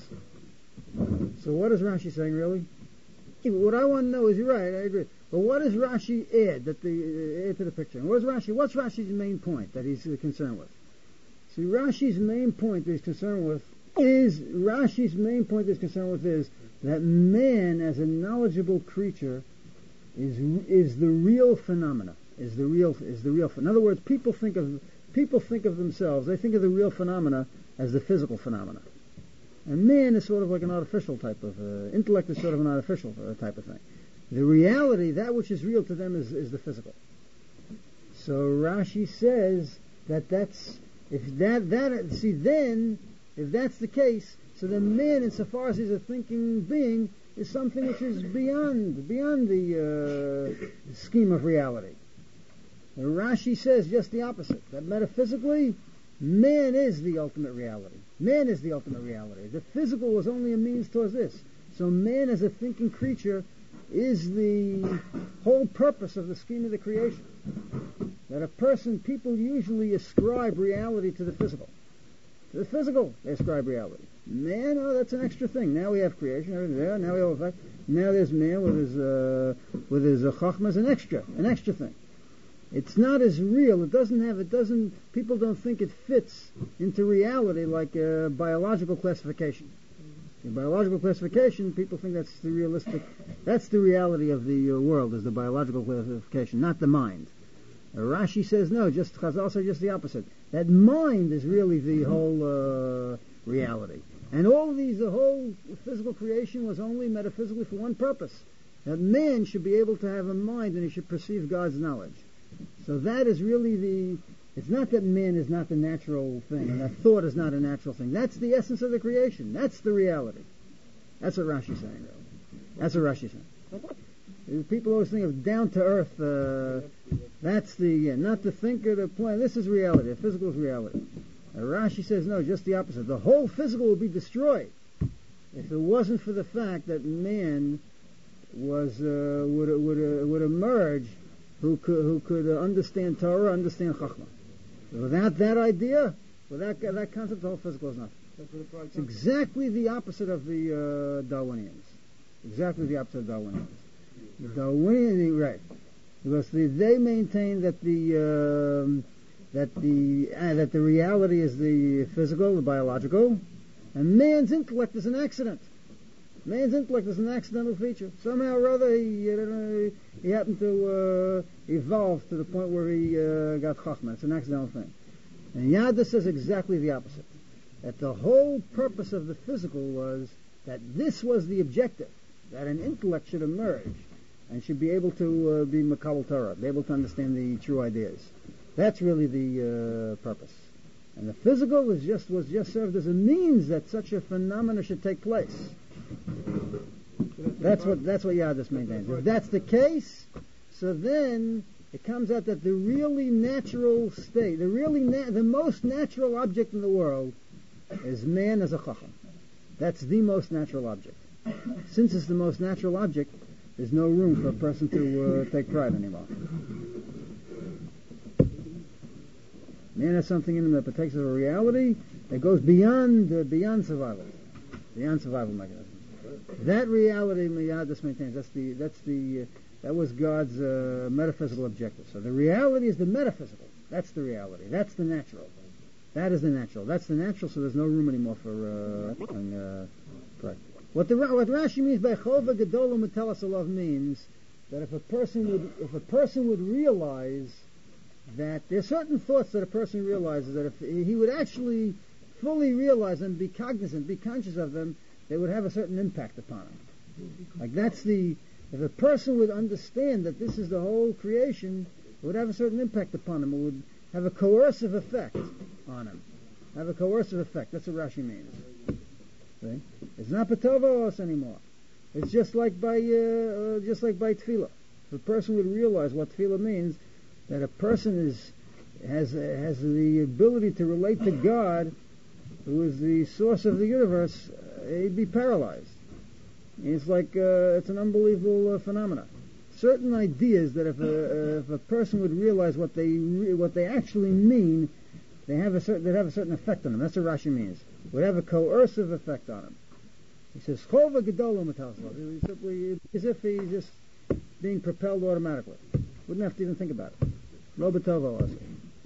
So what is Rashi saying really? What I want to know is, you're right, I agree. But what does Rashi add that the uh, add to the picture? What's Rashi? What's Rashi's main point that he's uh, concerned with? See, Rashi's main point that he's concerned with is Rashi's main point that he's concerned with is that man, as a knowledgeable creature, is is the real phenomena. Is the real is the real. In other words, people think of people think of themselves. They think of the real phenomena as the physical phenomena. And man is sort of like an artificial type of, uh, intellect is sort of an artificial uh, type of thing. The reality, that which is real to them is, is the physical. So Rashi says that that's, if that, that, see then, if that's the case, so then man, insofar as he's a thinking being, is something which is beyond, beyond the uh, scheme of reality. And Rashi says just the opposite, that metaphysically, man is the ultimate reality. Man is the ultimate reality. The physical was only a means towards this. So man as a thinking creature is the whole purpose of the scheme of the creation. That a person, people usually ascribe reality to the physical. To the physical, they ascribe reality. Man, oh, that's an extra thing. Now we have creation, everything there. Now we have effect. Now there's man with his uh, with his uh, chachma as an extra, an extra thing. It's not as real. It doesn't have, it doesn't, people don't think it fits into reality like a biological classification. In biological classification, people think that's the realistic, that's the reality of the uh, world, is the biological classification, not the mind. Uh, Rashi says no, just, Chazal says just the opposite. That mind is really the whole uh, reality. And all of these, the whole physical creation was only metaphysically for one purpose. That man should be able to have a mind and he should perceive God's knowledge. So that is really the, it's not that man is not the natural thing, and that thought is not a natural thing. That's the essence of the creation. That's the reality. That's what Rashi's saying, though. That's what Rashi's saying. People always think of down to earth, uh, that's the, yeah, not the thinker, the plan. This is reality. The physical is reality. Uh, Rashi says no, just the opposite. The whole physical will be destroyed if it wasn't for the fact that man was, uh, would, would, uh, would emerge who could, who could uh, understand Torah, understand Chachma. Without that idea, without that concept, the whole physical is nothing. That's what it's like. It's exactly the opposite of the uh, Darwinians. Exactly the opposite of Darwinians. The Darwinians, right? Because the, they maintain that the um, that the uh, that the reality is the physical, the biological, and man's intellect is an accident. Man's intellect is an accidental feature. Somehow or other, he, uh, he happened to uh, evolve to the point where he uh, got chachma. It's an accidental thing. And Yada says exactly the opposite. That the whole purpose of the physical was that this was the objective, that an intellect should emerge and should be able to uh, be Makabal Torah, be able to understand the true ideas. That's really the uh, purpose. And the physical was just was just served as a means that such a phenomena should take place. That's what that's what Yadis maintains. If that's the case, so then it comes out that the really natural state, the really na- the most natural object in the world, is man as a chacham. That's the most natural object. Since it's the most natural object, there's no room for a person to uh, take pride anymore. Man has something in him that partakes of a reality that goes beyond uh, beyond survival, beyond survival mechanisms. That reality, Yadis maintains, that's the that's the uh, that was God's uh, metaphysical objective. So the reality is the metaphysical. That's the reality. That's the natural. That is the natural. That's the natural. So there's no room anymore for uh, uh, pride. What the what Rashi means by Chova Gedolah Metelas Alav means that if a person would if a person would realize that there's certain thoughts that a person realizes that if he would actually fully realize them, be cognizant, be conscious of them, they would have a certain impact upon him. Like that's the, if a person would understand that this is the whole creation, it would have a certain impact upon him. It would have a coercive effect on him. Have a coercive effect. That's what Rashi means. See? It's not Patovos anymore. It's just like by, uh, uh, just like by Tefillah. If a person would realize what Tefillah means, that a person is has uh, has the ability to relate to God, who is the source of the universe, uh, he'd be paralyzed. It's like uh, it's an unbelievable uh, phenomena. Certain ideas that if a uh, if a person would realize what they re- what they actually mean, they have a certain they have a certain effect on them. That's what Rashi means. Would have a coercive effect on him. He says Chova Gedolah Metelas Alav. He simply as if he's just being propelled automatically. Wouldn't have to even think about it. Lo b'tovo also.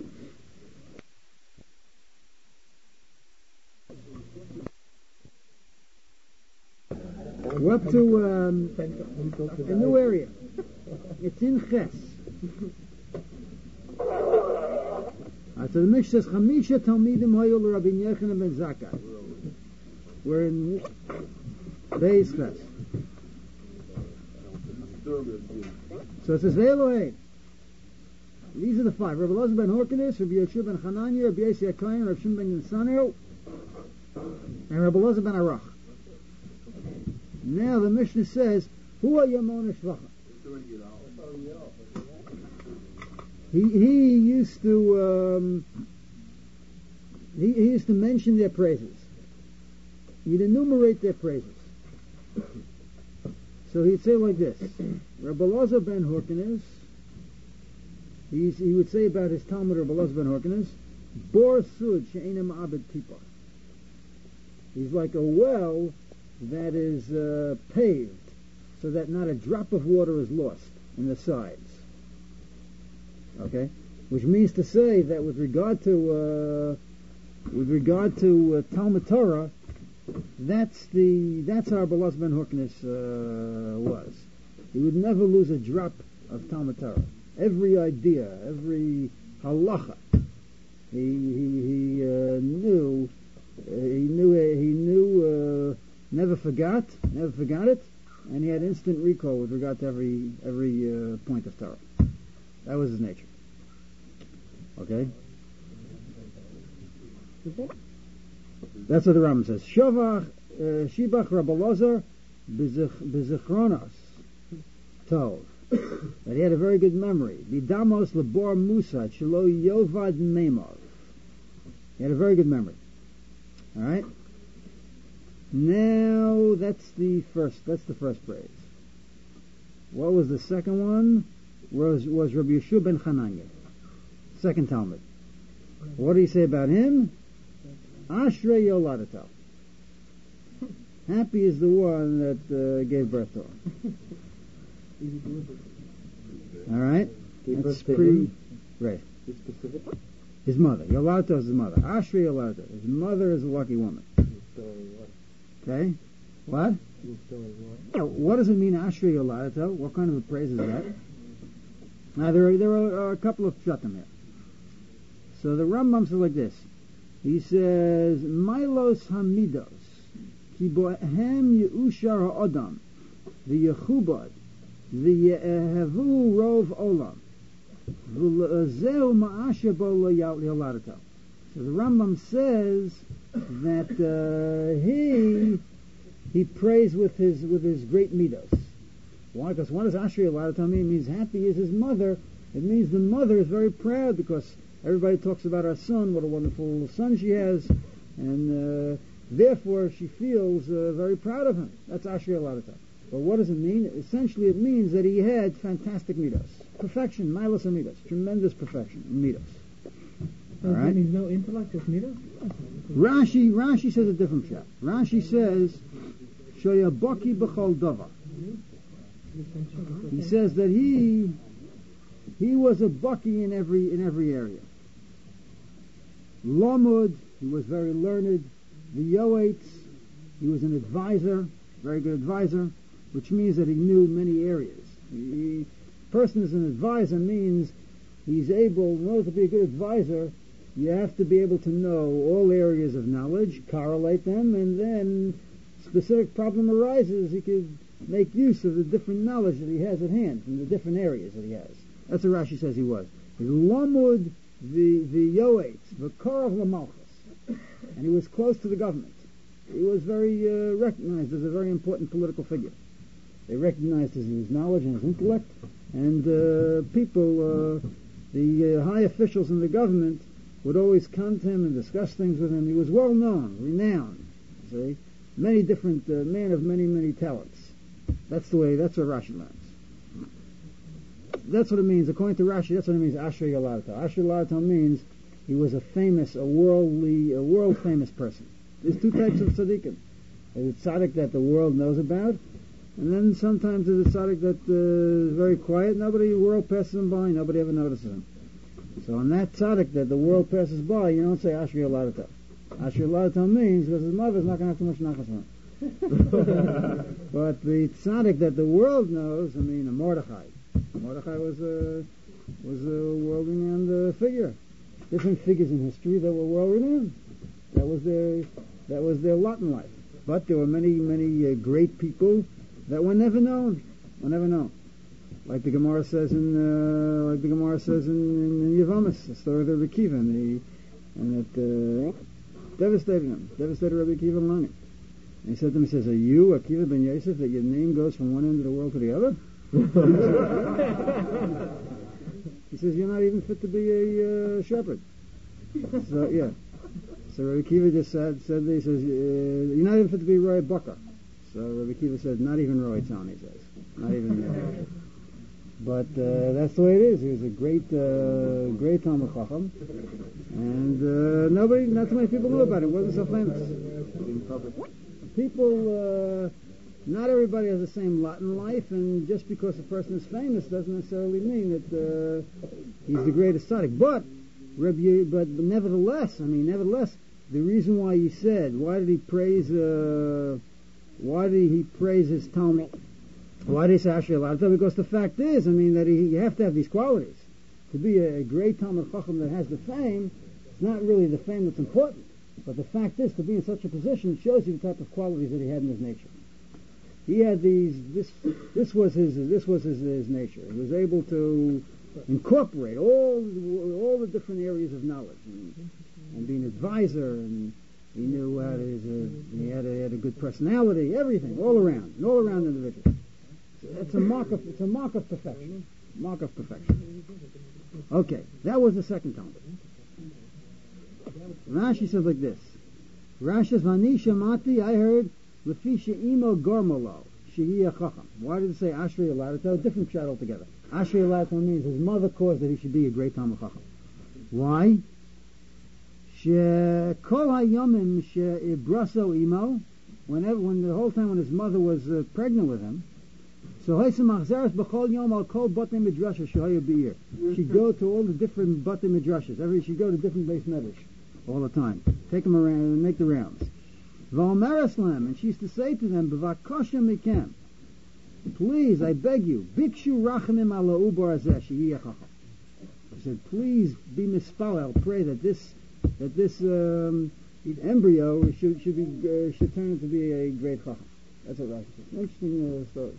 We're up to um, a new area. It's in Ches. Uh, so the Mishnah says, Chamisha Talmidim Hoyul Rabbi Yochanan ben Zakkai. We're in Beis Ches. So it says, Ve'elohei. These are the five. Rabbi Elazar ben Horkenes, Rabbi Yoshua ben Hananya, Rabbi Yossi HaKohen, Rabbi Shimon ben Yisrael, and Rabbi Elazar ben Arach. Now the Mishnah says, Hu Yamon Shvacha. He he used to um, he, he used to mention their praises. He'd enumerate their praises. So he'd say like this: Rabbi Elazar ben Horkenes. He's, he would say about his Talmud, Rabbi Elazar ben Horkenes, Bor Sud she'enim abed tipa. He's like a well that is uh, paved so that not a drop of water is lost in the sides. Okay, which means to say that with regard to uh, with regard to uh, Talmud Torah, that's the that's how Rabbi Elazar ben Horkenes uh, was. He would never lose a drop of Talmud Torah. Every idea, every halacha, he he, he uh, knew, uh, he knew, uh, he knew, uh, never forgot, never forgot it, and he had instant recall with regard to every every uh, point of Torah. That was his nature. Okay. That's what the Rambam says. Shavach uh, Shibach Rabbi Elazar b'zichronos tov. That he had a very good memory. Vidamos lebor Musa shelo yovad memov. He had a very good memory. All right. Now that's the first. That's the first praise. What was the second one? Was was Rabbi Yeshua ben Hananya, second Talmud. What did he say about him? Ashrei Yoladato. Happy is the one that uh, gave birth to her. All right? Gave That's birth to pretty... him? Right. Be specific. His mother. Yoladato is his mother. Ashrei Yoladato. His mother is a lucky woman. Okay? What? Now, what does it mean, Ashrei Yoladato? What kind of a praise is that? Now, there are, there are a couple of pshatim here. So the Rambam says like this. He says, Milos Hamidos, Ki bohem Yeushar Ha'odam, V'yechubad, V'yehevu Rov Olam, V'lezeu Ma'asher Bo Yoladato. So the Rambam says that uh, he he prays with his with his great midos. Why? Because what does Ashrei Yoladato mean? It means happy is his mother. It means the mother is very proud because everybody talks about her son, what a wonderful son she has, and uh, therefore she feels uh, very proud of him. That's Ashrei Yoladato. But what does it mean? Essentially it means that he had fantastic midos. Perfection, milos midos. Tremendous perfection, midos. All right. Means no intellect, just midos? Rashi, Rashi says a different shot. Rashi says, Shoya Baki B'chol Dova. He says that he he was a Baki in every in every area. Lamud, he was very learned. The Yoetz, he was an advisor, very good advisor, which means that he knew many areas. He, person is an advisor means he's able, in order to be a good advisor, you have to be able to know all areas of knowledge, correlate them, and then specific problem arises, he could make use of the different knowledge that he has at hand from the different areas that he has. That's what Rashi says he was. Lamud the the Yoetz, the Korov Lamalchus, and he was close to the government. He was very uh, recognized as a very important political figure. They recognized his, his knowledge and his intellect, and uh, people, uh, the uh, high officials in the government, would always come to him and discuss things with him. He was well known, renowned. See, many different uh, man of many many talents. That's the way. That's what Rashi learns. That's what it means. According to Rashi, that's what it means. Ashrei Yoladato. Ashrei Yoladato means he was a famous, a worldly, a world famous person. There's two types of tzaddikim. There's a tzaddik that the world knows about, and then sometimes there's a tzaddik that uh, is very quiet. Nobody, the world passes him by. Nobody ever notices him. So on that tzaddik that the world passes by, you don't say Ashrei Yoladato. Ashrei Yoladato means because his mother's not going to have too much nachas on him. But the tzaddik that the world knows, I mean, a Mordechai. Mordechai was a was a world-renowned uh, figure. Different figures in history that were world-renowned. That was their that was their lot in life. But there were many many uh, great people that were never known. Were never known. Like the Gemara says in uh, like the Gemara says in, in, in Yevamos, the story of the Rebbe Kiva, and, the, and it uh, devastated him, devastated Rebbe Kiva Langen. And he said to him, he says, "Are you Akiva ben Yosef that your name goes from one end of the world to the other?" He says, "You're not even fit to be a uh, shepherd." So yeah. So Rebbe Kiva just said, said he says, uh, "You're not even fit to be Roy Bucker." So Rebbe Kiva said, "Not even Roy Town," he says, "Not even." Uh, But uh, that's the way it is. He was a great, uh, great Talmud Chacham, and uh, nobody, not too many people knew about him. He wasn't so famous. People, uh, not everybody has the same lot in life, and just because a person is famous doesn't necessarily mean that uh, he's the greatest tzaddik. But, Rebbe, but nevertheless, I mean, nevertheless, the reason why he said, why did he praise, uh, why did he praise his Talmud? Why did he say Ashrei Yoladato? Because the fact is, I mean, that he, you have to have these qualities. To be a, a great Talmud Chacham that has the fame, it's not really the fame that's important. But the fact is, to be in such a position shows you the type of qualities that he had in his nature. He had these, this, this was his, this was his, his nature. He was able to incorporate all, all the different areas of knowledge, and, and be an advisor, and he knew how to, uh, he had a, he had a good personality, everything, all around, an all around individual. It's a mark of it's a mark of perfection. Mark of perfection. Okay, that was the second Talmud. Rashi says like this. Rashi says, "Vanisha mati." I heard lefisha imo gormolo shehiya chacham. Why did it say Ashrei Yoladato? Different shot altogether. Ashrei Yoladato means his mother caused that he should be a great Talmud Chacham. Why? Shekol hayomim she'ibraso imo, whenever, when the whole time when his mother was uh, pregnant with him, so she'd go to all the different batei midrashos. Every she'd go to different base medrash all the time. Take them around and make the rounds. And she used to say to them, "B'vakosha mikem, please, I beg you, bikshu rachamim ala ubar hazeh she'yeh chacham." She said, "Please be mispalel, pray that this that this um, embryo should should be uh, should turn into be a great chacham." That's what Rashi says. Interesting uh, story.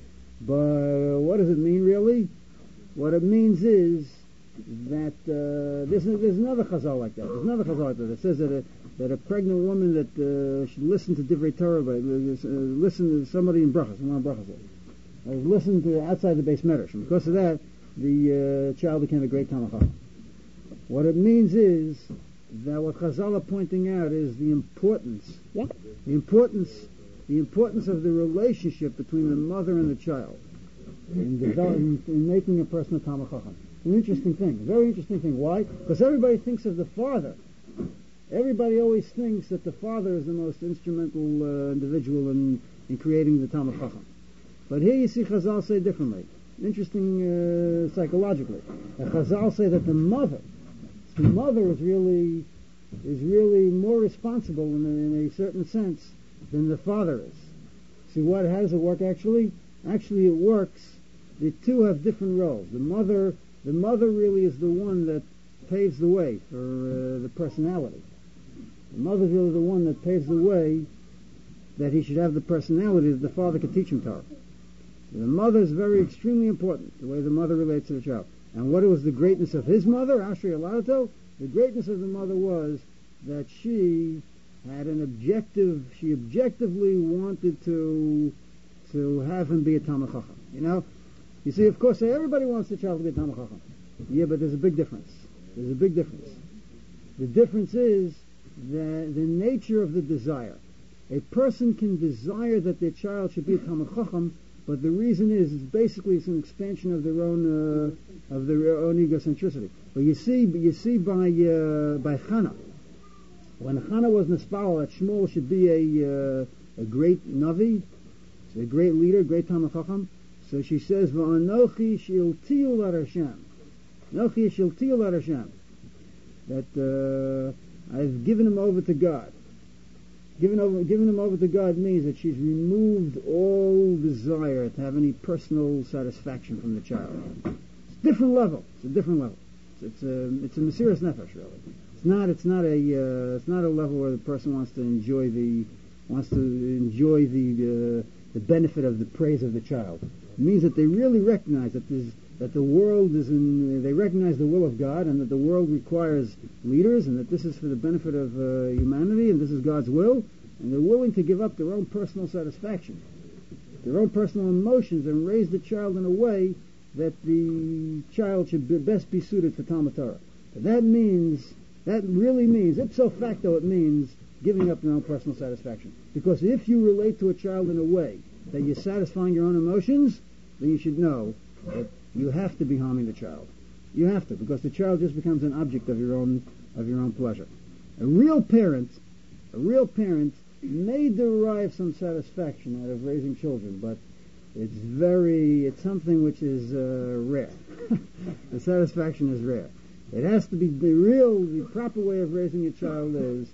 But what does it mean really? What it means is that uh, there's, there's another chazal like that. There's another chazal like that. It says that a, that a pregnant woman that uh, should listen to Divrei Torah, but, uh, listen to somebody in brachas, one of brachas, uh, listen to outside the base medrash. And because of that, the uh, child became a great Talmid Chacham. What it means is that what Chazal are pointing out is the importance, yeah. the importance, the importance of the relationship between the mother and the child in, developing, in making a person a Talmid Chacham. It's an interesting thing, a very interesting thing. Why? Because everybody thinks of the father. Everybody always thinks that the father is the most instrumental uh, individual in, in creating the Talmid Chacham. But here you see Chazal say differently. Interesting uh, psychologically. And Chazal say that the mother, the mother is really is really more responsible in a, in a certain sense than the father is. See what? How does it work actually? Actually, it works. The two have different roles. The mother, the mother really is the one that paves the way for uh, the personality. The mother's really the one that paves the way that he should have the personality that the father could teach him Torah. So the mother is very extremely important. The way the mother relates to the child. And what was the greatness of his mother, Ashrei Alato? The greatness of the mother was that she had an objective, she objectively wanted to to have him be a Talmid Chacham. You know? You see, of course, everybody wants the child to be a Talmid Chacham. Yeah, but there's a big difference. There's a big difference. The difference is the, the nature of the desire. A person can desire that their child should be a Talmid Chacham, but the reason is, it's basically it's an expansion of their own uh, of their own egocentricity. But you see, you see by uh, by Chana, when Chana was Nispal that Shmuel should be a uh, a great Navi, a great leader, great Talmid Chacham. So she says, "V'anochi shiltiu lar Hashem, Anochi shiltiu lar Hashem," that uh, I've given him over to God. Giving over, giving him over to God means that she's removed all desire to have any personal satisfaction from the child. It's a different level. It's a different level. It's, it's a it's a Mesiras Nefesh really. It's not it's not a uh, it's not a level where the person wants to enjoy the wants to enjoy the uh, the benefit of the praise of the child. It means that they really recognize that there's that the world is in. They recognize the will of God and that the world requires leaders and that this is for the benefit of uh, humanity and this is God's will, and they're willing to give up their own personal satisfaction, their own personal emotions, and raise the child in a way that the child should be, best be suited for Talmud Torah. But that means, that really means, ipso facto, it means giving up your own personal satisfaction. Because if you relate to a child in a way that you're satisfying your own emotions, then you should know that you have to be harming the child. You have to, because the child just becomes an object of your own of your own pleasure. A real parent, a real parent may derive some satisfaction out of raising children, but it's very, it's something which is uh, rare. The satisfaction is rare. It has to be the real, the proper way of raising a child is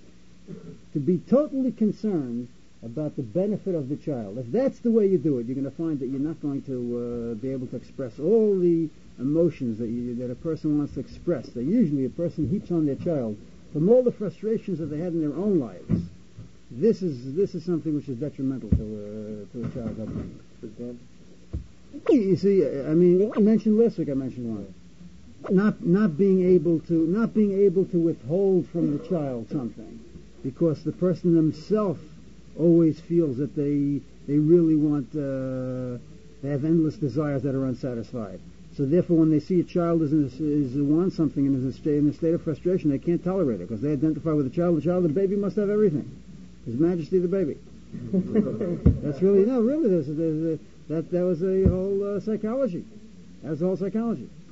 to be totally concerned about the benefit of the child. If that's the way you do it, you're going to find that you're not going to uh, be able to express all the emotions that you, that a person wants to express. That usually a person heaps on their child from all the frustrations that they had in their own lives. This is this is something which is detrimental to uh, to a child's upbringing. You see, I mean, I mentioned last week. I mentioned one. Not not being able to not being able to withhold from the child something, because the person themselves always feels that they they really want uh, they have endless desires that are unsatisfied. So therefore, when they see a child is in a, is wants something and is in a, state, in a state of frustration, they can't tolerate it because they identify with the child. The child, the baby must have everything. His Majesty the baby. That's really no, really. There's, there's a, that that was a whole uh, psychology. That's the whole psychology.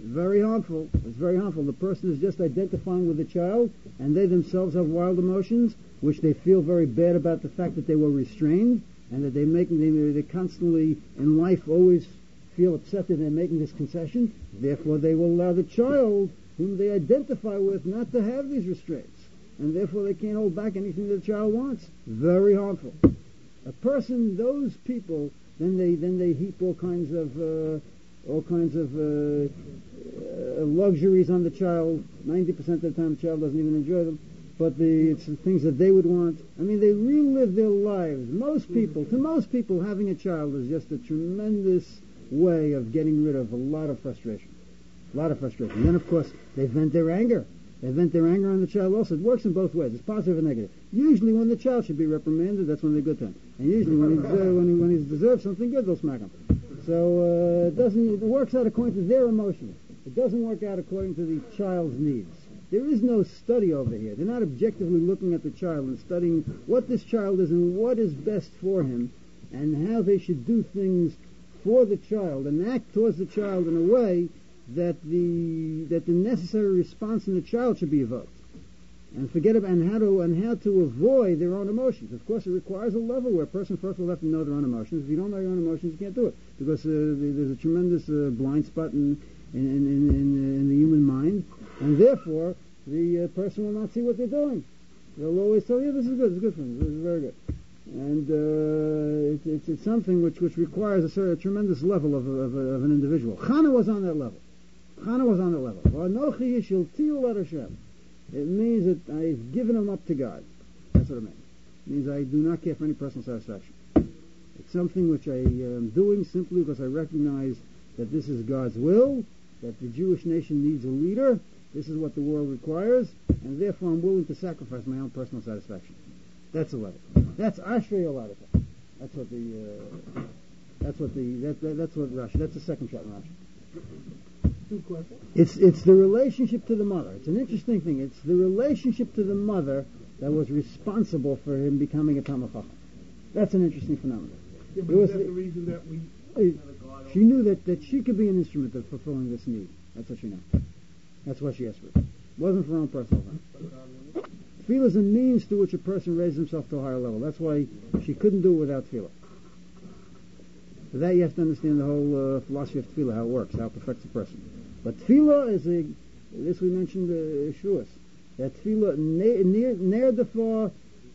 Very harmful. It's very harmful. The person is just identifying with the child, and they themselves have wild emotions, which they feel very bad about the fact that they were restrained, and that they make they, they constantly in life always feel upset that they're making this concession. Therefore, they will allow the child whom they identify with not to have these restraints, and therefore they can't hold back anything that the child wants. Very harmful. A person, those people, then they then they heap all kinds of uh, all kinds of uh, uh, luxuries on the child. Ninety percent of the time, the child doesn't even enjoy them. But the, it's the things that they would want. I mean, they relive their lives. Most people, to most people, having a child is just a tremendous way of getting rid of a lot of frustration. A lot of frustration. And then, of course, they vent their anger. They vent their anger on the child also. It works in both ways. It's positive and negative. Usually when the child should be reprimanded, that's when they're good to him. And usually when he, deserves, when he, when he deserves something good, they'll smack him. So uh, it doesn't. It works out according to their emotions. It doesn't work out according to the child's needs. There is no study over here. They're not objectively looking at the child and studying what this child is and what is best for him and how they should do things for the child and act towards the child in a way that the that the necessary response in the child should be evoked. And forget about and how to and how to avoid their own emotions. Of course, it requires a level where a person first will have to know their own emotions. If you don't know your own emotions, you can't do it because uh, there's a tremendous uh, blind spot in in, in, in, in the human mind, and therefore the uh, person will not see what they're doing. They'll always tell you, "This is good. It's good for me. This is very good." And uh, it's, it's it's something which which requires a, sort of, a tremendous level of of, of an individual. Chana was on that level. Chana was on that level. It means that I've given him up to God. That's what it means. It means I do not care for any personal satisfaction. It's something which I am doing simply because I recognize that this is God's will, that the Jewish nation needs a leader, this is what the world requires, and therefore I'm willing to sacrifice my own personal satisfaction. That's the level. That's Ashrei Oladata. That's what the, uh, that's what the, that, that, that's what Rashi, that's the second shot in Rashi. Two questions. It's it's the relationship to the mother. It's an interesting thing. It's the relationship to the mother that was responsible for him becoming a Talmid Chacham. That's an interesting phenomenon. Yeah, but It was is that the- the reason that we... She knew that, that she could be an instrument of fulfilling this need. That's what she knew. That's why she asked for it. It wasn't for her own personal thing. Tefillah is a means through which a person raises himself to a higher level. That's why she couldn't do it without tefillah. For that you have to understand the whole uh, philosophy of tefillah, how it works, how it perfects a person. But tefillah is a, this we mentioned uh, Shuas, that tefillah near near the far,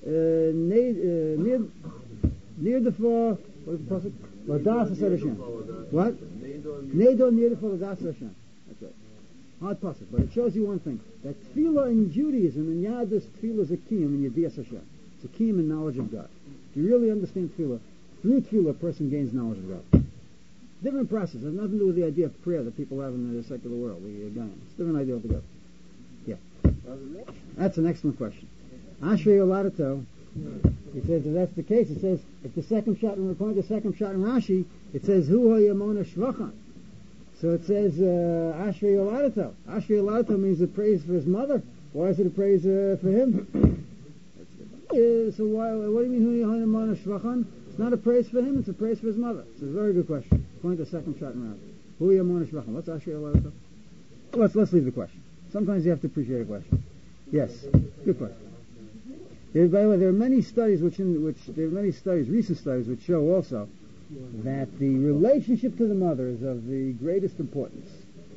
near near the far, what is the pasuk? Ladas Hashem. What? Neidon near the far Ladas Hashem. That's right. Hard pasuk, but it shows you one thing, that tefillah in Judaism, in Yadus, tefillah is a kiyum in Yediyas Hashem. It's a kiyum in knowledge of God. If you really understand tefillah, through tefillah a person gains knowledge of God. Different process. It has nothing to do with the idea of prayer that people have in the secular world, the Gaian. It's a different idea altogether. Yeah. That's an excellent question. Ashrei Oladato, he says if that's the case, it says, if the second shot, in according to the second shot in Rashi, it says, Hu Yamona Shvachan. So it says, uh, Ashrei Oladato. Ashrei Oladato means a praise for his mother. Why is it a praise uh, for him? uh, so why, what do you mean, Hu Yamona Shvachan? It's not a praise for him, it's a praise for his mother. It's a very good question. According to the second shot in Rashi. Hu Yamona Shvachan. What's Ashrei Oladato? Let's, let's leave the question. Sometimes you have to appreciate a question. Yes, good question. There, by the way, there are many studies which, in, which there are many studies, recent studies, which show also that the relationship to the mother is of the greatest importance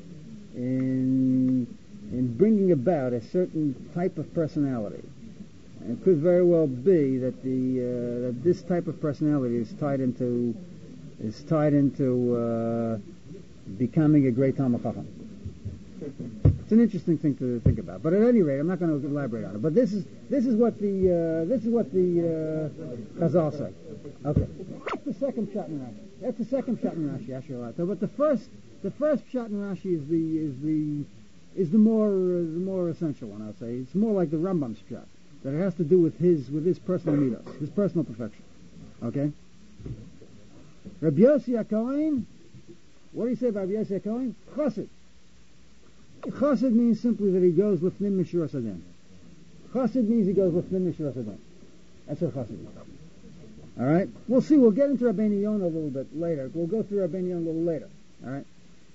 in in bringing about a certain type of personality. And it could very well be that the uh, that this type of personality is tied into is tied into uh, becoming a great Talmid Chacham. It's an interesting thing to think about, but at any rate, I'm not going to elaborate on it. But this is this is what the uh, this is what the uh, Chazal say. Okay, that's the second shot in Rashi. That's the second shot in Rashi, Asher. But the first the first shot in Rashi is the is the is the more uh, the more essential one. I'll say it's more like the Rambam's shot, that it has to do with his with his personal midos, his personal perfection. Okay. Rabbi Yossi HaKohen, what do you say about Rabbi Yossi HaKohen? Chassid. Chassid means simply that he goes lifnim mishuras adin. Chassid means he goes lifnim mishuras adin. That's what chassid means. All right. We'll see. We'll get into Rabbeinu Yonah a little bit later. We'll go through Rabbeinu Yonah a little later. All right.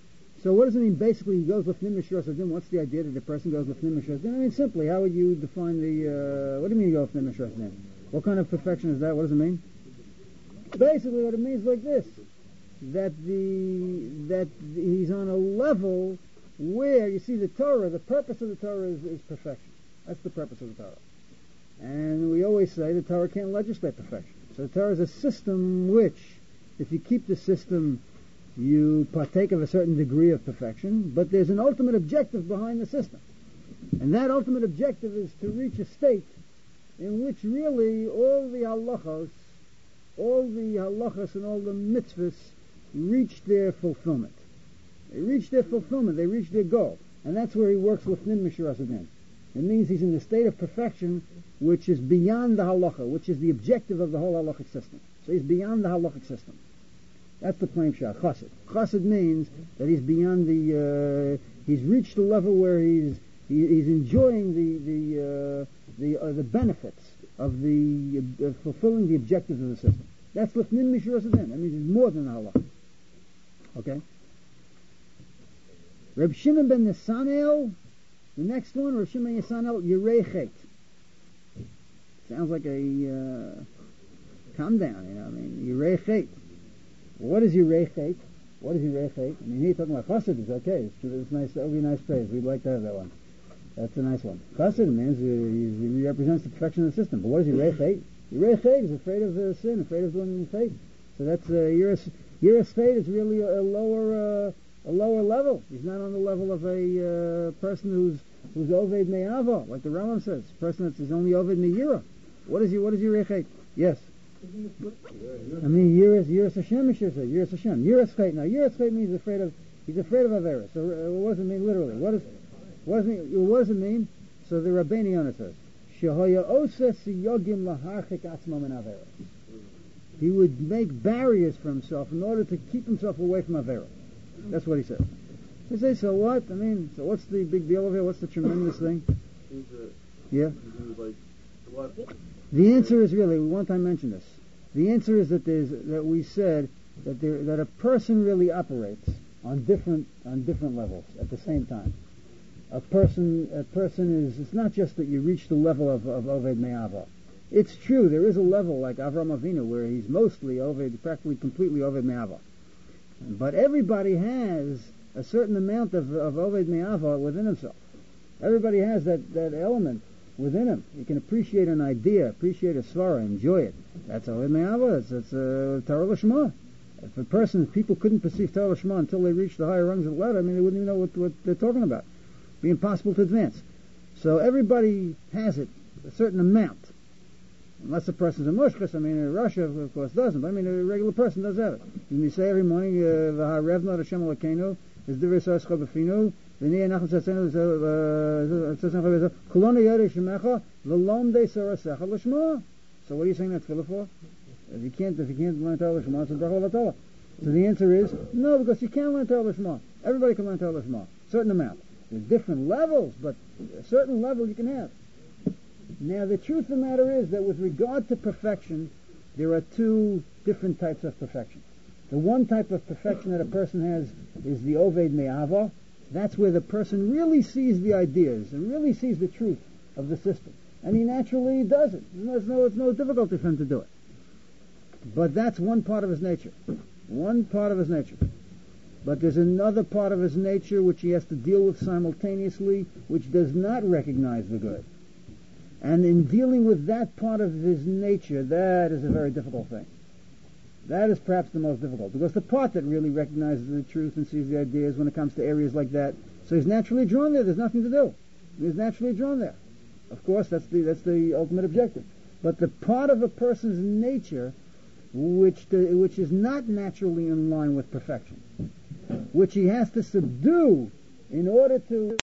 So what does it mean? Basically, he goes Lefnim Mishras Adin. What's the idea that the person goes Lefnim Mishras Adin? I mean, simply, how would you define the, uh, what do you mean you go Lefnim Mishras Adin? What kind of perfection is that? What does it mean? Basically, what it means is like this, that the, that he's on a level where, you see, the Torah, the purpose of the Torah is, is perfection. That's the purpose of the Torah. And we always say the Torah can't legislate perfection. So the Torah is a system which, if you keep the system, you partake of a certain degree of perfection, but there's an ultimate objective behind the system. And that ultimate objective is to reach a state in which really all the halachos, all the halachos and all the mitzvahs reach their fulfillment. They reach their fulfillment, they reach their goal. And that's where he works with Nin Mishuras Adin. It means he's in the state of perfection which is beyond the halacha, which is the objective of the whole halachic system. So he's beyond the halachic system. That's the plain shah, chassid. Chassid means that he's beyond the, uh, he's reached a level where he's he, he's enjoying the the uh, the uh, the benefits of the uh, fulfilling the objectives of the system. That's lifnim mishuras adin. That means he's more than the halacha. Okay. Reb Shimon ben Nesanel, the next one, Reb Shimon ben Nesanel, Yirei Chet. Sounds like a uh, calm down, you know. I mean, Yirei Chet. What is Yirei Chet? What is Yirei Chet? I mean, here talking about chassid is okay. It's, it's nice. That would be a nice phrase. We'd like to have that one. That's a nice one. Chassid means uh, he represents the perfection of the system. But what is Yirei Chet? Yirei Chet is afraid of uh, sin, afraid of doing fate. So that's uh, Yiras Yiras Chet is really a, a lower uh, a lower level. He's not on the level of a uh, person who's who's oved me'ava, like the Rambam says. A person that's only oved me'yira. What is he? What is Yirei Chet? Yes. I mean, Yiras Yiras Hashem, Mishra said Yiras Hashem. Yiras Chet. Now, Yiras Chet means afraid of. He's afraid of Avera. So, uh, what does it mean literally? What is what does it mean? What does it mean? So the Rabbeinu Yonah says, Shehoya Oses Yogim Laharchik Atzmam and Avera. He would make barriers for himself in order to keep himself away from Avera. That's what he said. They say, so what? I mean, so what's the big deal over here? What's the tremendous thing? Yeah. The answer is really, we one time mentioned this. The answer is that there's that we said that there that a person really operates on different on different levels at the same time. A person a person is it's not just that you reach the level of, of Oved Me'ava. It's true, there is a level like Avram Avinu where he's mostly Oved, practically completely Oved Me'ava. But everybody has a certain amount of, of Oved Me'ava within himself. Everybody has that, that element within him. You can appreciate an idea, appreciate a svara, enjoy it. That's Oved Me'ava, that's, that's uh, Torah L'Shema. If a person, if people couldn't perceive Torah L'Shema until they reached the higher rungs of the ladder, I mean, they wouldn't even know what, what they're talking about. It'd be impossible to advance. So everybody has it, a certain amount. Unless the person's a mushkas, I mean, in Russia, of course, doesn't. But I mean, a regular person does have it. And we say every morning, "V'harevna Hashem Elokeinu, is the V'sas Chavafinu, v'nei Nachal Tzatzenu, Tzatzenu Kulona Yodei Shemecha, V'lom Dei Sarasecha L'Shma." So what are you saying that tefillah for? If you can't, if you can't learn Torah L'Shma, it's a bracha L'Torah. So the answer is no, because you can't learn Torah L'Shma. Everybody can learn Torah L'Shma, a certain amount. There's different levels, but a certain level you can have. Now, the truth of the matter is that with regard to perfection, there are two different types of perfection. The one type of perfection that a person has is the Oved Me'ava. That's where the person really sees the ideas and really sees the truth of the system. And he naturally does it. There's no, it's no difficulty for him to do it. But that's one part of his nature. One part of his nature. But there's another part of his nature which he has to deal with simultaneously, which does not recognize the good. And in dealing with that part of his nature, that is a very difficult thing. That is perhaps the most difficult, because the part that really recognizes the truth and sees the ideas when it comes to areas like that, so he's naturally drawn there. There's nothing to do. He's naturally drawn there. Of course, that's the that's the ultimate objective. But the part of a person's nature which the, which is not naturally in line with perfection, which he has to subdue in order to